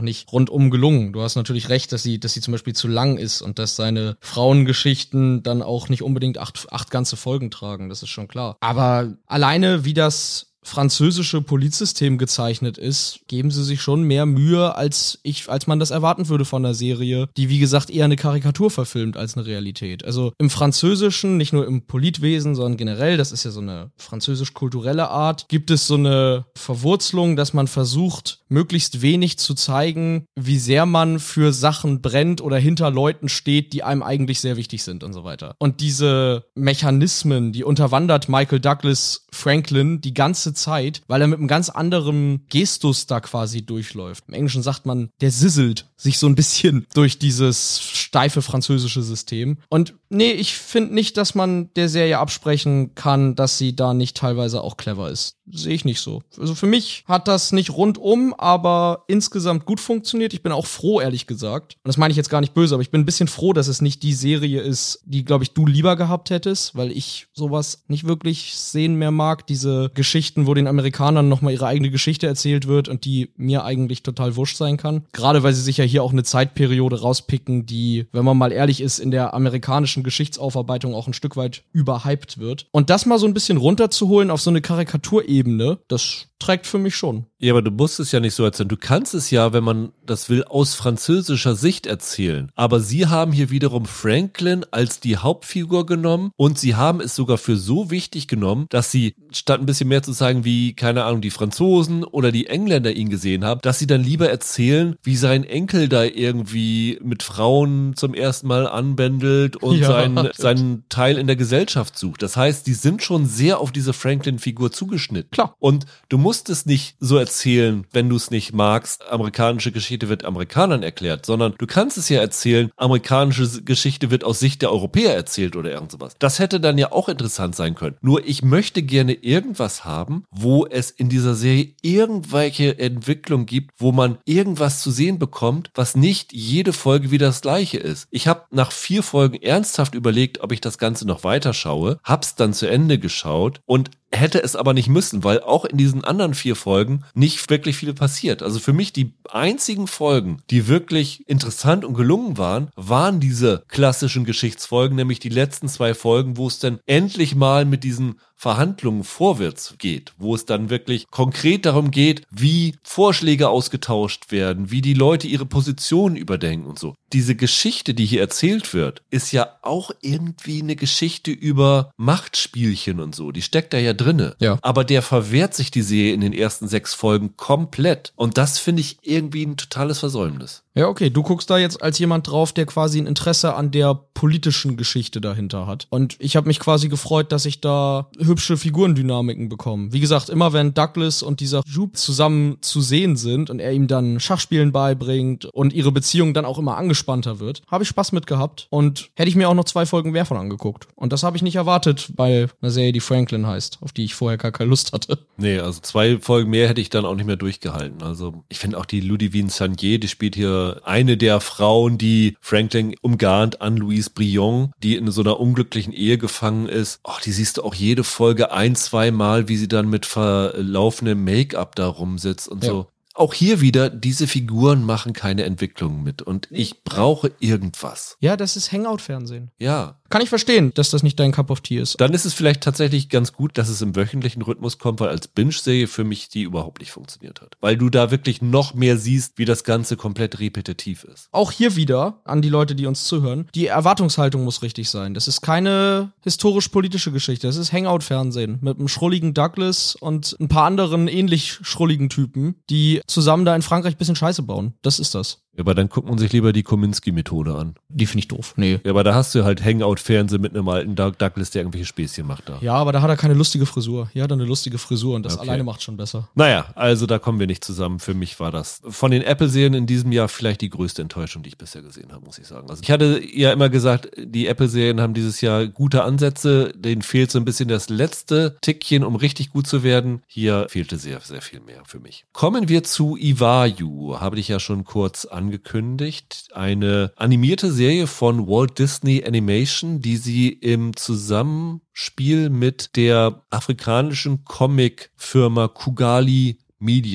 nicht rundum gelungen. Du hast natürlich recht, dass sie, dass sie zum Beispiel zu lang ist und dass seine Frauengeschichten dann auch nicht unbedingt acht, acht ganze Folgen tragen. Das ist schon klar. Aber alleine, wie das französische Polizsystem gezeichnet ist, geben sie sich schon mehr Mühe, als ich, als man das erwarten würde von einer Serie, die wie gesagt eher eine Karikatur verfilmt als eine Realität. Also im Französischen, nicht nur im Politwesen, sondern generell, das ist ja so eine französisch-kulturelle Art, gibt es so eine Verwurzelung, dass man versucht, möglichst wenig zu zeigen, wie sehr man für Sachen brennt oder hinter Leuten steht, die einem eigentlich sehr wichtig sind und so weiter. Und diese Mechanismen, die unterwandert Michael Douglas Franklin die ganze Zeit, weil er mit einem ganz anderen Gestus da quasi durchläuft. Im Englischen sagt man, der sizzelt sich so ein bisschen durch dieses steife französische System. Und nee, ich finde nicht, dass man der Serie absprechen kann, dass sie da nicht teilweise auch clever ist. Sehe ich nicht so. Also für mich hat das nicht rundum, aber insgesamt gut funktioniert. Ich bin auch froh, ehrlich gesagt. Und das meine ich jetzt gar nicht böse, aber ich bin ein bisschen froh, dass es nicht die Serie ist, die, glaube ich, du lieber gehabt hättest, weil ich sowas nicht wirklich sehen mehr mag. Diese Geschichten, wo den Amerikanern nochmal ihre eigene Geschichte erzählt wird und die mir eigentlich total wurscht sein kann. Gerade weil sie sich ja hier auch eine Zeitperiode rauspicken, die, wenn man mal ehrlich ist, in der amerikanischen Geschichtsaufarbeitung auch ein Stück weit überhyped wird. Und das mal so ein bisschen runterzuholen auf so eine Karikaturebene, das trägt für mich schon. Ja, aber du musst es ja nicht so erzählen. Du kannst es ja, wenn man das will, aus französischer Sicht erzählen. Aber sie haben hier wiederum Franklin als die Hauptfigur genommen und sie haben es sogar für so wichtig genommen, dass sie, statt ein bisschen mehr zu zeigen, wie, keine Ahnung, die Franzosen oder die Engländer ihn gesehen haben, dass sie dann lieber erzählen, wie sein Enkel da irgendwie mit Frauen zum ersten Mal anbändelt und Ja, seinen, seinen Teil in der Gesellschaft sucht. Das heißt, die sind schon sehr auf diese Franklin-Figur zugeschnitten. Klar. Und du musst es nicht so erzählen, wenn du es nicht magst, amerikanische Geschichte wird Amerikanern erklärt, sondern du kannst es ja erzählen, amerikanische Geschichte wird aus Sicht der Europäer erzählt oder irgend sowas. Das hätte dann ja auch interessant sein können. Nur ich möchte gerne irgendwas haben, wo es in dieser Serie irgendwelche Entwicklung gibt, wo man irgendwas zu sehen bekommt, was nicht jede Folge wieder das gleiche ist. Ich habe nach vier Folgen ernsthaft überlegt, ob ich das Ganze noch weiter schaue, hab's dann zu Ende geschaut und hätte es aber nicht müssen, weil auch in diesen anderen vier Folgen nicht wirklich viel passiert. Also für mich die einzigen Folgen, die wirklich interessant und gelungen waren, waren diese klassischen Geschichtsfolgen, nämlich die letzten zwei Folgen, wo es dann endlich mal mit diesen Verhandlungen vorwärts geht, wo es dann wirklich konkret darum geht, wie Vorschläge ausgetauscht werden, wie die Leute ihre Positionen überdenken und so. Diese Geschichte, die hier erzählt wird, ist ja auch irgendwie eine Geschichte über Machtspielchen und so. Die steckt da ja drinne. Ja. Aber der verwehrt sich die Serie in den ersten sechs Folgen komplett. Und das finde ich irgendwie ein totales Versäumnis. Ja, okay, du guckst da jetzt als jemand drauf, der quasi ein Interesse an der politischen Geschichte dahinter hat. Und ich habe mich quasi gefreut, dass ich da hübsche Figurendynamiken bekomme. Wie gesagt, immer wenn Douglas und dieser Jupe zusammen zu sehen sind und er ihm dann Schachspielen beibringt und ihre Beziehung dann auch immer angespannter wird, habe ich Spaß mit gehabt und hätte ich mir auch noch zwei Folgen mehr von angeguckt. Und das habe ich nicht erwartet bei einer Serie, die Franklin heißt, auf die ich vorher gar keine Lust hatte. Nee, also zwei Folgen mehr hätte ich dann auch nicht mehr durchgehalten. Also ich finde auch die Ludivine Sagnier, die spielt hier eine der Frauen, die Franklin umgarnt, Anne-Louise Brion, die in so einer unglücklichen Ehe gefangen ist. Oh, die siehst du auch jede Folge ein, zwei Mal, wie sie dann mit verlaufendem Make-up da rumsitzt und Ja. so. Auch hier wieder, diese Figuren machen keine Entwicklung mit und ich brauche irgendwas. Ja, das ist Hangout-Fernsehen. Ja. Kann ich verstehen, dass das nicht dein Cup of Tea ist. Dann ist es vielleicht tatsächlich ganz gut, dass es im wöchentlichen Rhythmus kommt, weil als Binge-Serie für mich die überhaupt nicht funktioniert hat. Weil du da wirklich noch mehr siehst, wie das Ganze komplett repetitiv ist. Auch hier wieder, an die Leute, die uns zuhören, die Erwartungshaltung muss richtig sein. Das ist keine historisch-politische Geschichte, das ist Hangout-Fernsehen mit einem schrulligen Douglas und ein paar anderen ähnlich schrulligen Typen, die zusammen da in Frankreich ein bisschen Scheiße bauen. Das ist das. Ja, aber dann guckt man sich lieber die Kominsky-Methode an. Die finde ich doof. Nee. Ja, aber da hast du halt Hangout-Fernsehen mit einem alten Doug Douglas, der irgendwelche Späßchen macht da. Ja, aber da hat er keine lustige Frisur. Hier hat er eine lustige Frisur und das Okay. alleine macht schon besser. Naja, also da kommen wir nicht zusammen. Für mich war das von den Apple-Serien in diesem Jahr vielleicht die größte Enttäuschung, die ich bisher gesehen habe, muss ich sagen. Also ich hatte ja immer gesagt, die Apple-Serien haben dieses Jahr gute Ansätze. Denen fehlt so ein bisschen das letzte Tickchen, um richtig gut zu werden. Hier fehlte sehr, sehr viel mehr für mich. Kommen wir zu Iwaju. Habe ich ja schon kurz angekündigt. Eine animierte Serie von Walt Disney Animation, die sie im Zusammenspiel mit der afrikanischen Comic-Firma Kugali Media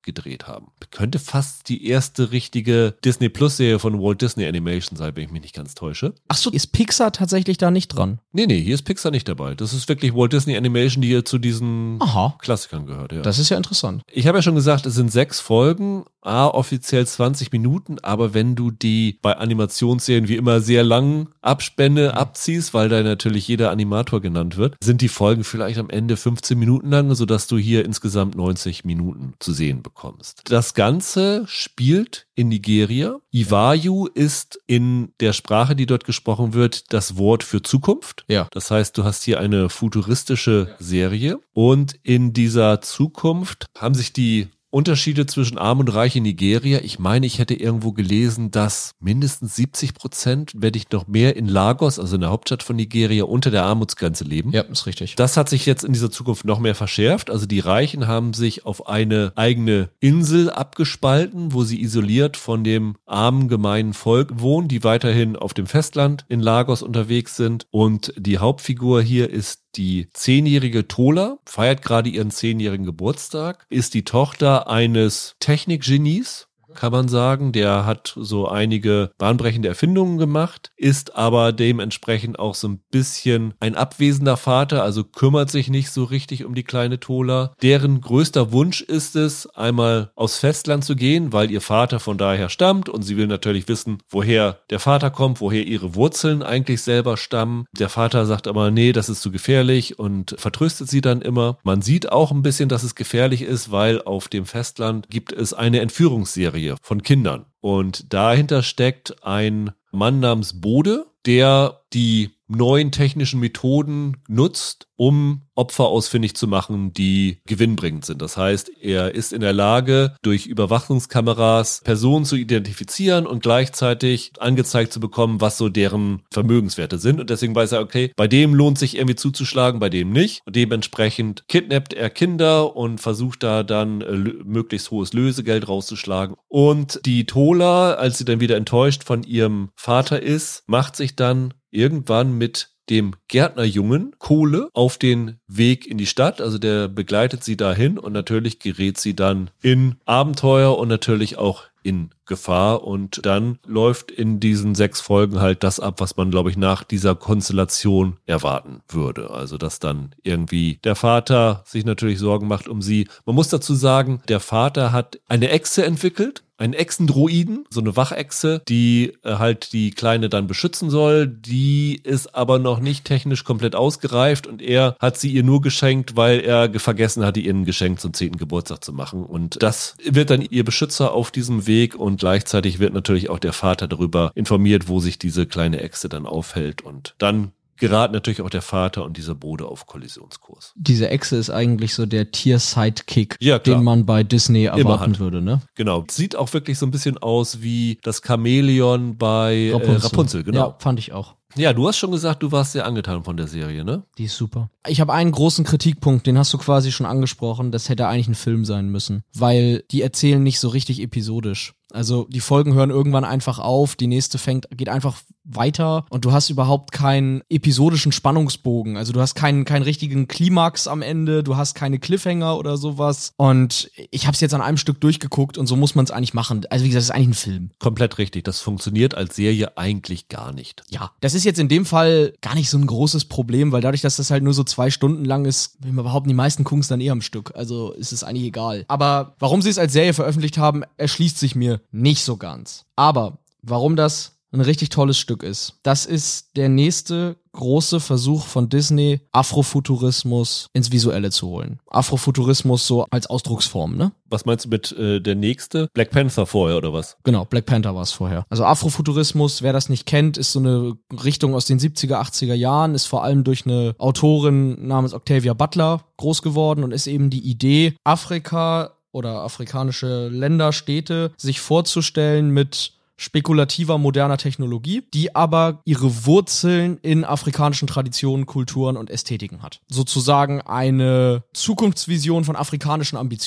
gedreht haben. Könnte fast die erste richtige Disney-Plus-Serie von Walt Disney Animation sein, wenn ich mich nicht ganz täusche. Ach so, ist Pixar tatsächlich da nicht dran? Nee, nee, hier ist Pixar nicht dabei. Das ist wirklich Walt Disney Animation, die hier zu diesen Aha. Klassikern gehört. Ja. Das ist ja interessant. Ich habe ja schon gesagt, es sind sechs Folgen, a, offiziell zwanzig Minuten, aber wenn du die bei Animationsserien wie immer sehr langen Abspänne abziehst, weil da natürlich jeder Animator genannt wird, sind die Folgen vielleicht am Ende fünfzehn Minuten lang, sodass du hier insgesamt neunzig Minuten zu sehen bekommst. Das Ganze spielt in Nigeria. Iwayu ist in der Sprache, die dort gesprochen wird, das Wort für Zukunft. Ja. Das heißt, du hast hier eine futuristische Serie und in dieser Zukunft haben sich die Unterschiede zwischen Arm und Reich in Nigeria. Ich meine, ich hätte irgendwo gelesen, dass mindestens siebzig Prozent, wenn nicht noch mehr, in Lagos, also in der Hauptstadt von Nigeria, unter der Armutsgrenze leben. Ja, ist richtig. Das hat sich jetzt in dieser Zukunft noch mehr verschärft. Also die Reichen haben sich auf eine eigene Insel abgespalten, wo sie isoliert von dem armen, gemeinen Volk wohnen, die weiterhin auf dem Festland in Lagos unterwegs sind. Und die Hauptfigur hier ist die zehnjährige Tola, feiert gerade ihren zehnjährigen Geburtstag, ist die Tochter eines Technikgenies, kann man sagen. Der hat so einige bahnbrechende Erfindungen gemacht, ist aber dementsprechend auch so ein bisschen ein abwesender Vater, also kümmert sich nicht so richtig um die kleine Tola. Deren größter Wunsch ist es, einmal aufs Festland zu gehen, weil ihr Vater von daher stammt und sie will natürlich wissen, woher der Vater kommt, woher ihre Wurzeln eigentlich selber stammen. Der Vater sagt aber, nee, das ist zu gefährlich und vertröstet sie dann immer. Man sieht auch ein bisschen, dass es gefährlich ist, weil auf dem Festland gibt es eine Entführungsserie von Kindern. Und dahinter steckt ein Mann namens Bode, der die neuen technischen Methoden nutzt, um Opfer ausfindig zu machen, die gewinnbringend sind. Das heißt, er ist in der Lage, durch Überwachungskameras Personen zu identifizieren und gleichzeitig angezeigt zu bekommen, was so deren Vermögenswerte sind. Und deswegen weiß er, okay, bei dem lohnt sich irgendwie zuzuschlagen, bei dem nicht. Und dementsprechend kidnappt er Kinder und versucht da dann äh, möglichst hohes Lösegeld rauszuschlagen. Und die Tola, als sie dann wieder enttäuscht von ihrem Vater ist, macht sich dann irgendwann mit dem Gärtnerjungen Kohle auf den Weg in die Stadt. Also der begleitet sie dahin und natürlich gerät sie dann in Abenteuer und natürlich auch in Gefahr. Und dann läuft in diesen sechs Folgen halt das ab, was man, glaube ich, nach dieser Konstellation erwarten würde. Also dass dann irgendwie der Vater sich natürlich Sorgen macht um sie. Man muss dazu sagen, der Vater hat eine Echse entwickelt, einen Echsendroiden, so eine Wachechse, die äh, halt die Kleine dann beschützen soll. Die ist aber noch nicht technisch komplett ausgereift und er hat sie ihr nur geschenkt, weil er vergessen hatte, ihr ein Geschenk zum zehnten Geburtstag zu machen. Und das wird dann ihr Beschützer auf diesem Weg und gleichzeitig wird natürlich auch der Vater darüber informiert, wo sich diese kleine Echse dann aufhält. Und dann geraten natürlich auch der Vater und dieser Bode auf Kollisionskurs. Diese Echse ist eigentlich so der Tier-Sidekick, ja, den man bei Disney erwarten würde, ne? Genau. Sieht auch wirklich so ein bisschen aus wie das Chamäleon bei Rapunzel, äh, Rapunzel genau. Ja, fand ich auch. Ja, du hast schon gesagt, du warst sehr angetan von der Serie, ne? Die ist super. Ich habe einen großen Kritikpunkt, den hast du quasi schon angesprochen, das hätte eigentlich ein Film sein müssen, weil die erzählen nicht so richtig episodisch. Also die Folgen hören irgendwann einfach auf, die nächste fängt, geht einfach weiter und du hast überhaupt keinen episodischen Spannungsbogen. Also du hast keinen, keinen richtigen Klimax am Ende, du hast keine Cliffhanger oder sowas. Und ich habe es jetzt an einem Stück durchgeguckt und so muss man es eigentlich machen. Also wie gesagt, es ist eigentlich ein Film. Komplett richtig. Das funktioniert als Serie eigentlich gar nicht. Ja, das ist jetzt in dem Fall gar nicht so ein großes Problem, weil dadurch, dass das halt nur so zwei Stunden lang ist, will man behaupten, die meisten gucken es dann eh am Stück. Also ist es eigentlich egal. Aber warum sie es als Serie veröffentlicht haben, erschließt sich mir nicht so ganz. Aber warum das ein richtig tolles Stück ist, das ist der nächste große Versuch von Disney, Afrofuturismus ins Visuelle zu holen. Afrofuturismus so als Ausdrucksform, ne? Was meinst du mit äh, der nächste? Black Panther vorher oder was? Genau, Black Panther war es vorher. Also Afrofuturismus, wer das nicht kennt, ist so eine Richtung aus den siebziger, achtziger Jahren, ist vor allem durch eine Autorin namens Octavia Butler groß geworden und ist eben die Idee, Afrika oder afrikanische Länder, Städte sich vorzustellen mit spekulativer, moderner Technologie, die aber ihre Wurzeln in afrikanischen Traditionen, Kulturen und Ästhetiken hat. Sozusagen eine Zukunftsvision von afrikanischen Ambitionen.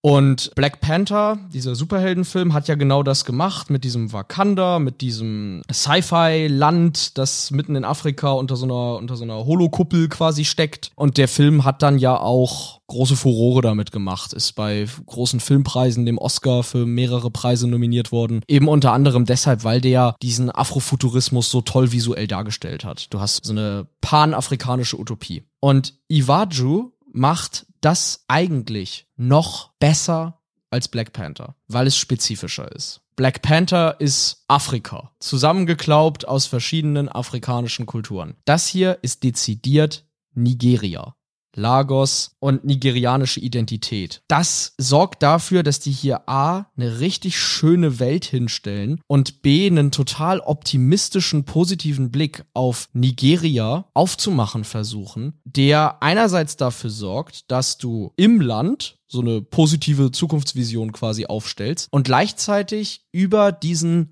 Und Black Panther, dieser Superheldenfilm, hat ja genau das gemacht mit diesem Wakanda, mit diesem Sci-Fi-Land, das mitten in Afrika unter so einer, unter so einer Holokuppel quasi steckt. Und der Film hat dann ja auch große Furore damit gemacht, ist bei großen Filmpreisen, dem Oscar, für mehrere Preise nominiert worden. Eben unter anderem deshalb, weil der diesen Afrofuturismus so toll visuell dargestellt hat. Du hast so eine panafrikanische Utopie. Und Iwaju macht das eigentlich noch besser als Black Panther, weil es spezifischer ist. Black Panther ist Afrika, zusammengeklaubt aus verschiedenen afrikanischen Kulturen. Das hier ist dezidiert Nigeria. Lagos und nigerianische Identität. Das sorgt dafür, dass die hier A, eine richtig schöne Welt hinstellen und B, einen total optimistischen, positiven Blick auf Nigeria aufzumachen versuchen, der einerseits dafür sorgt, dass du im Land so eine positive Zukunftsvision quasi aufstellst und gleichzeitig über diesen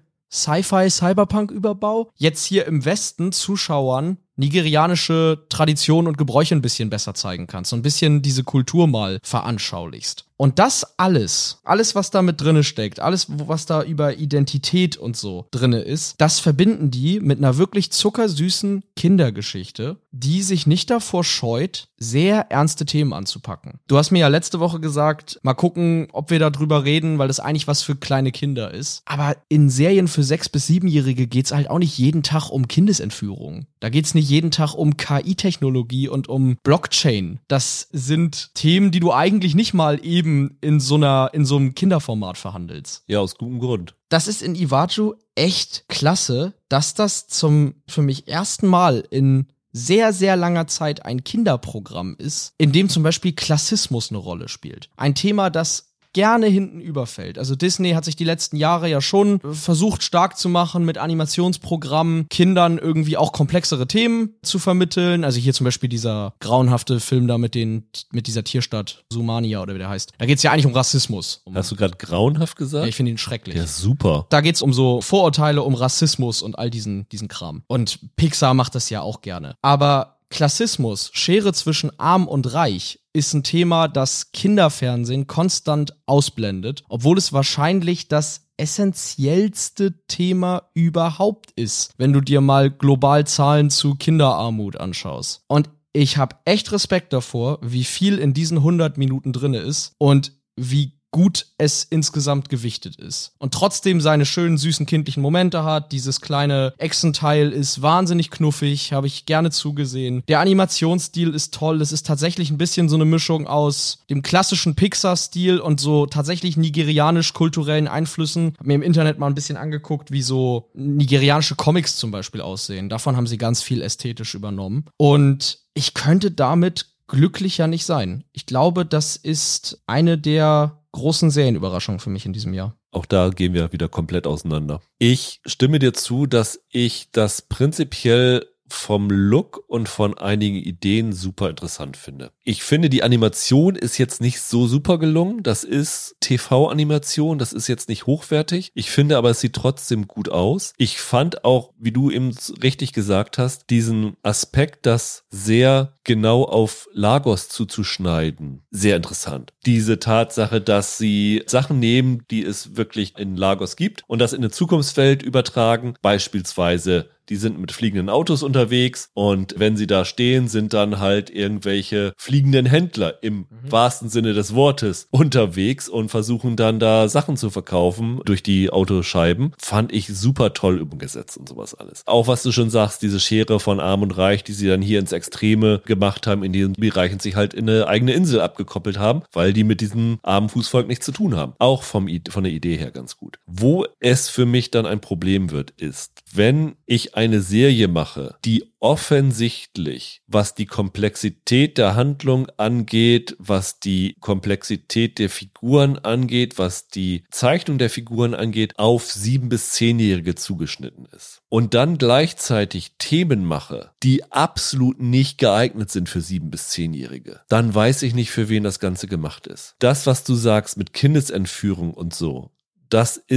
Sci-Fi-Cyberpunk-Überbau jetzt hier im Westen Zuschauern nigerianische Traditionen und Gebräuche ein bisschen besser zeigen kannst, so ein bisschen diese Kultur mal veranschaulichst. Und das alles, alles was da mit drinne steckt, alles was da über Identität und so drinne ist, das verbinden die mit einer wirklich zuckersüßen Kindergeschichte, die sich nicht davor scheut, sehr ernste Themen anzupacken. Du hast mir ja letzte Woche gesagt, mal gucken, ob wir da drüber reden, weil das eigentlich was für kleine Kinder ist. Aber in Serien für sechs- bis siebenjährige geht's halt auch nicht jeden Tag um Kindesentführung. Da geht's nicht jeden Tag um K I-Technologie und um Blockchain. Das sind Themen, die du eigentlich nicht mal eben in so einer, in so einem Kinderformat verhandelst. Ja, aus gutem Grund. Das ist in Iwaju echt klasse, dass das zum für mich ersten Mal in sehr, sehr langer Zeit ein Kinderprogramm ist, in dem zum Beispiel Klassismus eine Rolle spielt. Ein Thema, das gerne hinten überfällt. Also Disney hat sich die letzten Jahre ja schon versucht stark zu machen mit Animationsprogrammen, Kindern irgendwie auch komplexere Themen zu vermitteln. Also hier zum Beispiel dieser grauenhafte Film da mit den mit dieser Tierstadt Sumania oder wie der heißt. Da geht's ja eigentlich um Rassismus. Um Hast du gerade grauenhaft gesagt? Ja, ich finde ihn schrecklich. Ja, super. Da geht's um so Vorurteile, um Rassismus und all diesen diesen Kram. Und Pixar macht das ja auch gerne. Aber Klassismus, Schere zwischen Arm und Reich, ist ein Thema, das Kinderfernsehen konstant ausblendet, obwohl es wahrscheinlich das essentiellste Thema überhaupt ist, wenn du dir mal global Zahlen zu Kinderarmut anschaust. Und ich habe echt Respekt davor, wie viel in diesen hundert Minuten drinne ist und wie gut es insgesamt gewichtet ist. Und trotzdem seine schönen, süßen, kindlichen Momente hat. Dieses kleine Echsenteil ist wahnsinnig knuffig, habe ich gerne zugesehen. Der Animationsstil ist toll. Es ist tatsächlich ein bisschen so eine Mischung aus dem klassischen Pixar-Stil und so tatsächlich nigerianisch-kulturellen Einflüssen. Hab mir im Internet mal ein bisschen angeguckt, wie so nigerianische Comics zum Beispiel aussehen. Davon haben sie ganz viel ästhetisch übernommen. Und ich könnte damit glücklicher nicht sein. Ich glaube, das ist eine der großen Serienüberraschungen für mich in diesem Jahr. Auch da gehen wir wieder komplett auseinander. Ich stimme dir zu, dass ich das prinzipiell vom Look und von einigen Ideen super interessant finde. Ich finde, die Animation ist jetzt nicht so super gelungen. Das ist T V-Animation, das ist jetzt nicht hochwertig. Ich finde aber, es sieht trotzdem gut aus. Ich fand auch, wie du eben richtig gesagt hast, diesen Aspekt, das sehr genau auf Lagos zuzuschneiden, sehr interessant. Diese Tatsache, dass sie Sachen nehmen, die es wirklich in Lagos gibt und das in eine Zukunftswelt übertragen, beispielsweise die sind mit fliegenden Autos unterwegs und wenn sie da stehen, sind dann halt irgendwelche fliegenden Händler im mhm. wahrsten Sinne des Wortes unterwegs und versuchen dann da Sachen zu verkaufen durch die Autoscheiben. Fand ich super toll umgesetzt und sowas alles. Auch was du schon sagst, diese Schere von Arm und Reich, die sie dann hier ins Extreme gemacht haben, in denen die Reichen sich halt in eine eigene Insel abgekoppelt haben, weil die mit diesem armen Fußvolk nichts zu tun haben. Auch vom, von der Idee her ganz gut. Wo es für mich dann ein Problem wird, ist, wenn ich eine Serie mache, die offensichtlich, was die Komplexität der Handlung angeht, was die Komplexität der Figuren angeht, was die Zeichnung der Figuren angeht, auf sieben- bis zehnjährige zugeschnitten ist. Und dann gleichzeitig Themen mache, die absolut nicht geeignet sind für sieben- bis zehnjährige, dann weiß ich nicht, für wen das Ganze gemacht ist. Das, was du sagst mit Kindesentführung und so, das ist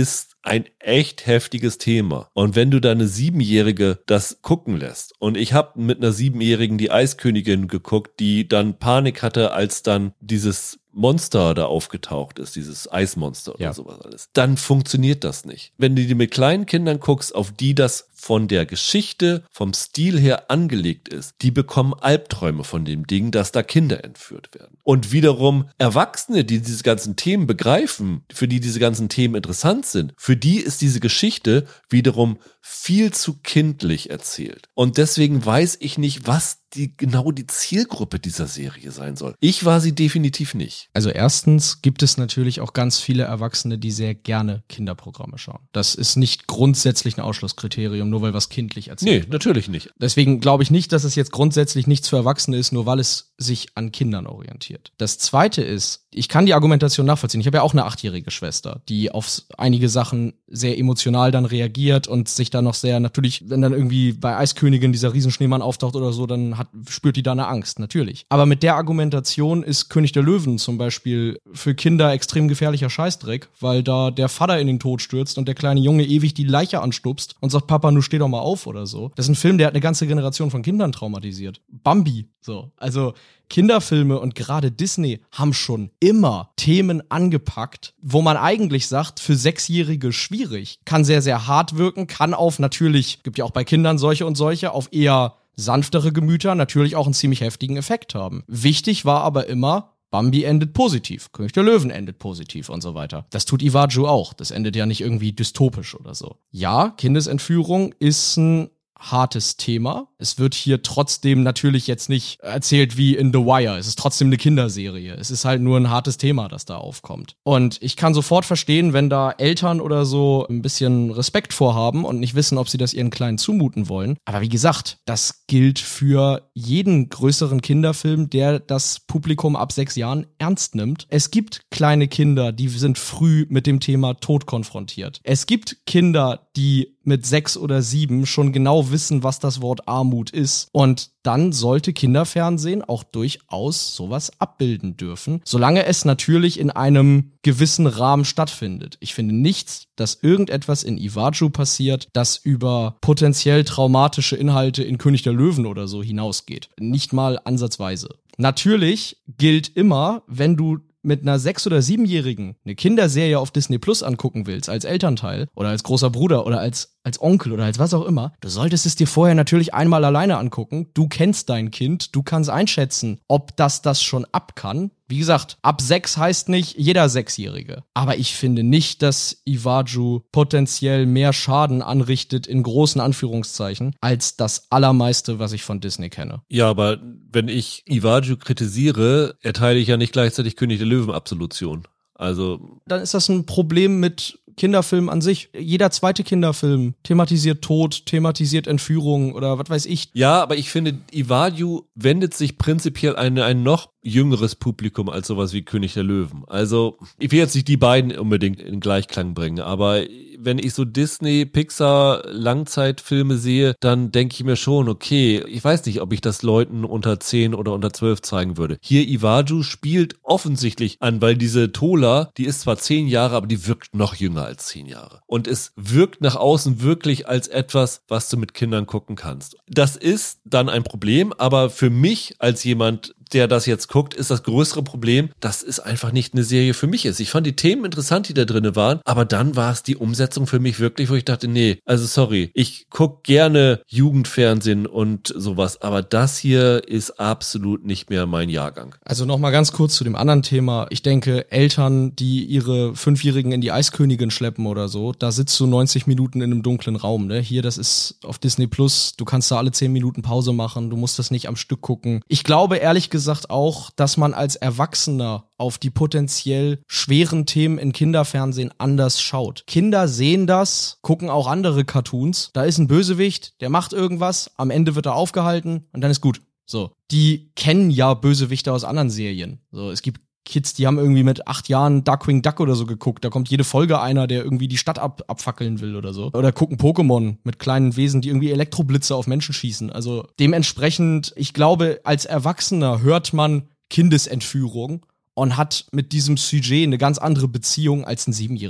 ein echt heftiges Thema. Und wenn du da eine Siebenjährige das gucken lässt, und ich habe mit einer Siebenjährigen die Eiskönigin geguckt, die dann Panik hatte, als dann dieses Monster da aufgetaucht ist, dieses Eismonster oder ja. sowas alles, dann funktioniert das nicht. Wenn du dir mit kleinen Kindern guckst, auf die das von der Geschichte, vom Stil her angelegt ist, die bekommen Albträume von dem Ding, dass da Kinder entführt werden. Und wiederum Erwachsene, die diese ganzen Themen begreifen, für die diese ganzen Themen interessant sind, für die ist diese Geschichte wiederum viel zu kindlich erzählt. Und deswegen weiß ich nicht, was die genau die Zielgruppe dieser Serie sein soll. Ich war sie definitiv nicht. Also erstens gibt es natürlich auch ganz viele Erwachsene, die sehr gerne Kinderprogramme schauen. Das ist nicht grundsätzlich ein Ausschlusskriterium, nur weil was kindlich erzählt Nee, wird. natürlich nicht. Deswegen glaube ich nicht, dass es jetzt grundsätzlich nichts für Erwachsene ist, nur weil es sich an Kindern orientiert. Das Zweite ist, ich kann die Argumentation nachvollziehen. Ich habe ja auch eine achtjährige Schwester, die auf einige Sachen sehr emotional dann reagiert und sich dann noch sehr, natürlich, wenn dann irgendwie bei Eiskönigin dieser Riesenschneemann auftaucht oder so, dann hat, spürt die da eine Angst, natürlich. Aber mit der Argumentation ist König der Löwen zum Beispiel für Kinder extrem gefährlicher Scheißdreck, weil da der Vater in den Tod stürzt und der kleine Junge ewig die Leiche anstupst und sagt, Papa, nun steh doch mal auf oder so. Das ist ein Film, der hat eine ganze Generation von Kindern traumatisiert. Bambi, so. Also Kinderfilme und gerade Disney haben schon immer Themen angepackt, wo man eigentlich sagt, für Sechsjährige schwierig. Kann sehr, sehr hart wirken, kann auf natürlich, gibt ja auch bei Kindern solche und solche, auf eher sanftere Gemüter natürlich auch einen ziemlich heftigen Effekt haben. Wichtig war aber immer, Bambi endet positiv, König der Löwen endet positiv und so weiter. Das tut Iwaju auch, das endet ja nicht irgendwie dystopisch oder so. Ja, Kindesentführung ist ein hartes Thema. Es wird hier trotzdem natürlich jetzt nicht erzählt wie in The Wire. Es ist trotzdem eine Kinderserie. Es ist halt nur ein hartes Thema, das da aufkommt. Und ich kann sofort verstehen, wenn da Eltern oder so ein bisschen Respekt vorhaben und nicht wissen, ob sie das ihren Kleinen zumuten wollen. Aber wie gesagt, das gilt für jeden größeren Kinderfilm, der das Publikum ab sechs Jahren ernst nimmt. Es gibt kleine Kinder, die sind früh mit dem Thema Tod konfrontiert. Es gibt Kinder, die mit sechs oder sieben schon genau wissen, was das Wort Armut ist. Und dann sollte Kinderfernsehen auch durchaus sowas abbilden dürfen, solange es natürlich in einem gewissen Rahmen stattfindet. Ich finde nichts, dass irgendetwas in Iwaju passiert, das über potenziell traumatische Inhalte in König der Löwen oder so hinausgeht. Nicht mal ansatzweise. Natürlich gilt immer, wenn du mit einer sechs- oder siebenjährigen eine Kinderserie auf Disney Plus angucken willst, als Elternteil oder als großer Bruder oder als, als Onkel oder als was auch immer, du solltest es dir vorher natürlich einmal alleine angucken. Du kennst dein Kind, du kannst einschätzen, ob das das schon ab kann. Wie gesagt, ab sechs heißt nicht jeder Sechsjährige. Aber ich finde nicht, dass Iwaju potenziell mehr Schaden anrichtet, in großen Anführungszeichen, als das Allermeiste, was ich von Disney kenne. Ja, aber wenn ich Iwaju kritisiere, erteile ich ja nicht gleichzeitig König der Löwen-Absolution. Also dann ist das ein Problem mit Kinderfilm an sich. Jeder zweite Kinderfilm thematisiert Tod, thematisiert Entführung oder was weiß ich. Ja, aber ich finde, Iwaju wendet sich prinzipiell an ein noch jüngeres Publikum als sowas wie König der Löwen. Also, ich will jetzt nicht die beiden unbedingt in Gleichklang bringen, aber wenn ich so Disney, Pixar, Langzeitfilme sehe, dann denke ich mir schon, okay, ich weiß nicht, ob ich das Leuten unter zehn oder unter zwölf zeigen würde. Hier Iwaju spielt offensichtlich an, weil diese Tola, die ist zwar zehn Jahre, aber die wirkt noch jünger als zehn Jahre. Und es wirkt nach außen wirklich als etwas, was du mit Kindern gucken kannst. Das ist dann ein Problem, aber für mich als jemand, der das jetzt guckt, ist das größere Problem, dass es einfach nicht eine Serie für mich ist. Ich fand die Themen interessant, die da drin waren, aber dann war es die Umsetzung für mich wirklich, wo ich dachte, nee, also sorry, ich guck gerne Jugendfernsehen und sowas, aber das hier ist absolut nicht mehr mein Jahrgang. Also nochmal ganz kurz zu dem anderen Thema. Ich denke, Eltern, die ihre Fünfjährigen in die Eiskönigin schleppen oder so, da sitzt du neunzig Minuten in einem dunklen Raum, ne? Hier, das ist auf Disney Plus, du kannst da alle zehn Minuten Pause machen, du musst das nicht am Stück gucken. Ich glaube ehrlich gesagt auch, dass man als Erwachsener auf die potenziell schweren Themen in Kinderfernsehen anders schaut. Kinder sehen das, gucken auch andere Cartoons. Da ist ein Bösewicht, der macht irgendwas, am Ende wird er aufgehalten und dann ist gut. So, die kennen ja Bösewichte aus anderen Serien. So, es gibt Kids, die haben irgendwie mit acht Jahren Darkwing Duck oder so geguckt. Da kommt jede Folge einer, der irgendwie die Stadt ab, abfackeln will oder so. Oder gucken Pokémon mit kleinen Wesen, die irgendwie Elektroblitze auf Menschen schießen. Also dementsprechend, ich glaube, als Erwachsener hört man Kindesentführung und hat mit diesem Sujet eine ganz andere Beziehung als ein Siebenjähriger.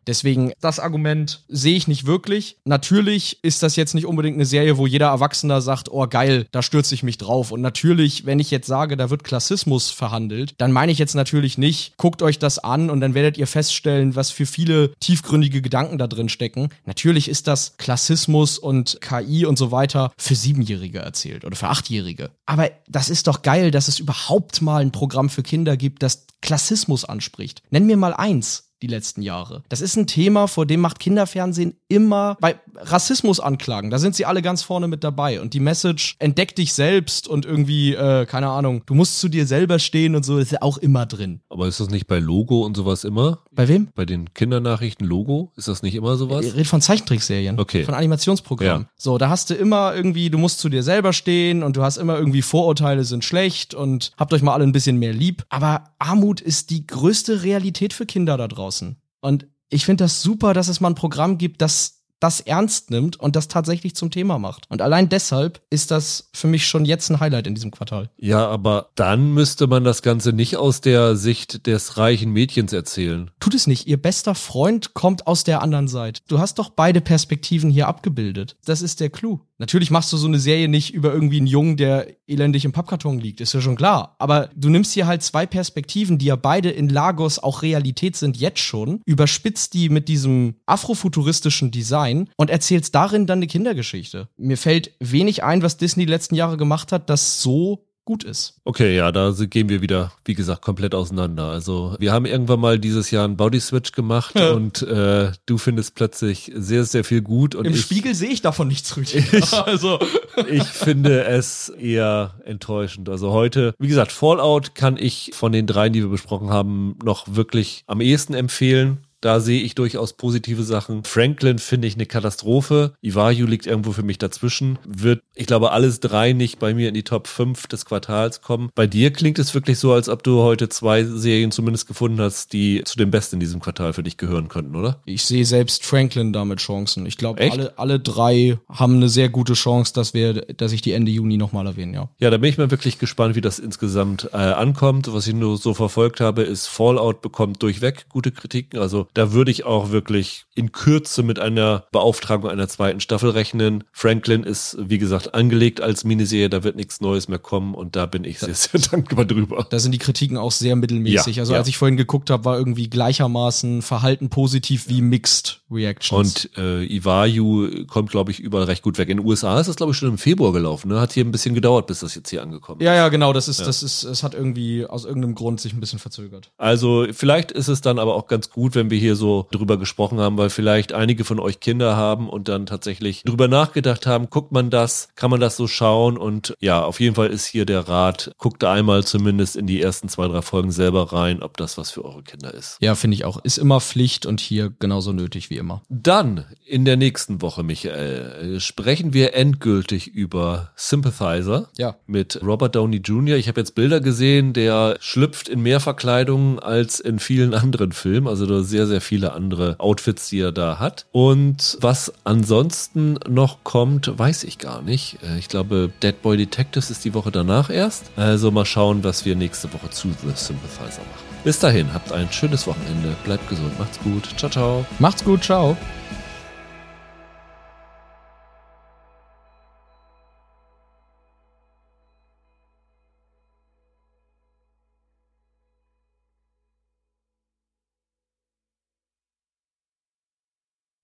Deswegen, das Argument sehe ich nicht wirklich. Natürlich ist das jetzt nicht unbedingt eine Serie, wo jeder Erwachsener sagt, oh geil, da stürze ich mich drauf. Und natürlich, wenn ich jetzt sage, da wird Klassismus verhandelt, dann meine ich jetzt natürlich nicht, guckt euch das an und dann werdet ihr feststellen, was für viele tiefgründige Gedanken da drin stecken. Natürlich ist das Klassismus und K I und so weiter für Siebenjährige erzählt oder für Achtjährige. Aber das ist doch geil, dass es überhaupt mal ein Programm für Kinder gibt, das Klassismus anspricht. Nenn mir mal eins. Die letzten Jahre. Das ist ein Thema, vor dem macht Kinderfernsehen immer bei Rassismusanklagen. Da sind sie alle ganz vorne mit dabei. Und die Message, entdeck dich selbst und irgendwie, äh, keine Ahnung, du musst zu dir selber stehen und so, ist ja auch immer drin. Aber ist das nicht bei Logo und sowas immer? Bei wem? Bei den Kindernachrichten Logo? Ist das nicht immer sowas? Ich rede von Zeichentrickserien. Okay. Von Animationsprogrammen. Ja. So, da hast du immer irgendwie, du musst zu dir selber stehen und du hast immer irgendwie Vorurteile sind schlecht und habt euch mal alle ein bisschen mehr lieb. Aber Armut ist die größte Realität für Kinder da draußen. Und ich finde das super, dass es mal ein Programm gibt, das das ernst nimmt und das tatsächlich zum Thema macht. Und allein deshalb ist das für mich schon jetzt ein Highlight in diesem Quartal. Ja, aber dann müsste man das Ganze nicht aus der Sicht des reichen Mädchens erzählen. Tut es nicht. Ihr bester Freund kommt aus der anderen Seite. Du hast doch beide Perspektiven hier abgebildet. Das ist der Clou. Natürlich machst du so eine Serie nicht über irgendwie einen Jungen, der elendig im Pappkarton liegt, ist ja schon klar. Aber du nimmst hier halt zwei Perspektiven, die ja beide in Lagos auch Realität sind jetzt schon, überspitzt die mit diesem afrofuturistischen Design und erzählst darin dann eine Kindergeschichte. Mir fällt wenig ein, was Disney die letzten Jahre gemacht hat, das so gut ist. Okay, ja, da gehen wir wieder, wie gesagt, komplett auseinander. Also wir haben irgendwann mal dieses Jahr einen Body-Switch gemacht und äh, du findest plötzlich sehr, sehr viel gut. Und Im ich, Spiegel sehe ich davon nichts, Rüdiger. Ich, also. ich finde es eher enttäuschend. Also heute, wie gesagt, Fallout kann ich von den dreien, die wir besprochen haben, noch wirklich am ehesten empfehlen. Da sehe ich durchaus positive Sachen. Franklin finde ich eine Katastrophe. Iwaju liegt irgendwo für mich dazwischen. Wird, ich glaube, alles drei nicht bei mir in die Top fünf des Quartals kommen. Bei dir klingt es wirklich so, als ob du heute zwei Serien zumindest gefunden hast, die zu den besten in diesem Quartal für dich gehören könnten, oder? Ich sehe selbst Franklin damit Chancen. Ich glaube, alle, alle drei haben eine sehr gute Chance, dass wir, dass ich die Ende Juni nochmal erwähne, ja. Ja, da bin ich mal wirklich gespannt, wie das insgesamt äh, ankommt. Was ich nur so verfolgt habe, ist Fallout bekommt durchweg gute Kritiken. Also da würde ich auch wirklich in Kürze mit einer Beauftragung einer zweiten Staffel rechnen. Franklin ist, wie gesagt, angelegt als Miniserie, da wird nichts Neues mehr kommen und da bin ich sehr, sehr dankbar drüber. Da sind die Kritiken auch sehr mittelmäßig. Ja, also ja. als ich vorhin geguckt habe, war irgendwie gleichermaßen Verhalten positiv wie Mixed Reactions. Und äh, Iwaju kommt, glaube ich, überall recht gut weg. In den U S A ist das, glaube ich, schon im Februar gelaufen. Ne? Hat hier ein bisschen gedauert, bis das jetzt hier angekommen ist. Ja, ja, genau. Das ist, Ja. das ist, es hat irgendwie aus irgendeinem Grund sich ein bisschen verzögert. Also vielleicht ist es dann aber auch ganz gut, wenn wir hier so drüber gesprochen haben, weil vielleicht einige von euch Kinder haben und dann tatsächlich drüber nachgedacht haben, guckt man das, kann man das so schauen und ja, auf jeden Fall ist hier der Rat, guckt da einmal zumindest in die ersten zwei, drei Folgen selber rein, ob das was für eure Kinder ist. Ja, finde ich auch. Ist immer Pflicht und hier genauso nötig wie immer. Dann in der nächsten Woche, Michael, sprechen wir endgültig über Sympathizer Ja. mit Robert Downey Junior Ich habe jetzt Bilder gesehen, der schlüpft in mehr Verkleidungen als in vielen anderen Filmen, also da sehr, sehr viele andere Outfits, die er da hat. Und was ansonsten noch kommt, weiß ich gar nicht. Ich glaube, Dead Boy Detectives ist die Woche danach erst. Also mal schauen, was wir nächste Woche zu The Sympathizer machen. Bis dahin, habt ein schönes Wochenende, bleibt gesund, macht's gut, ciao, ciao. Macht's gut, ciao.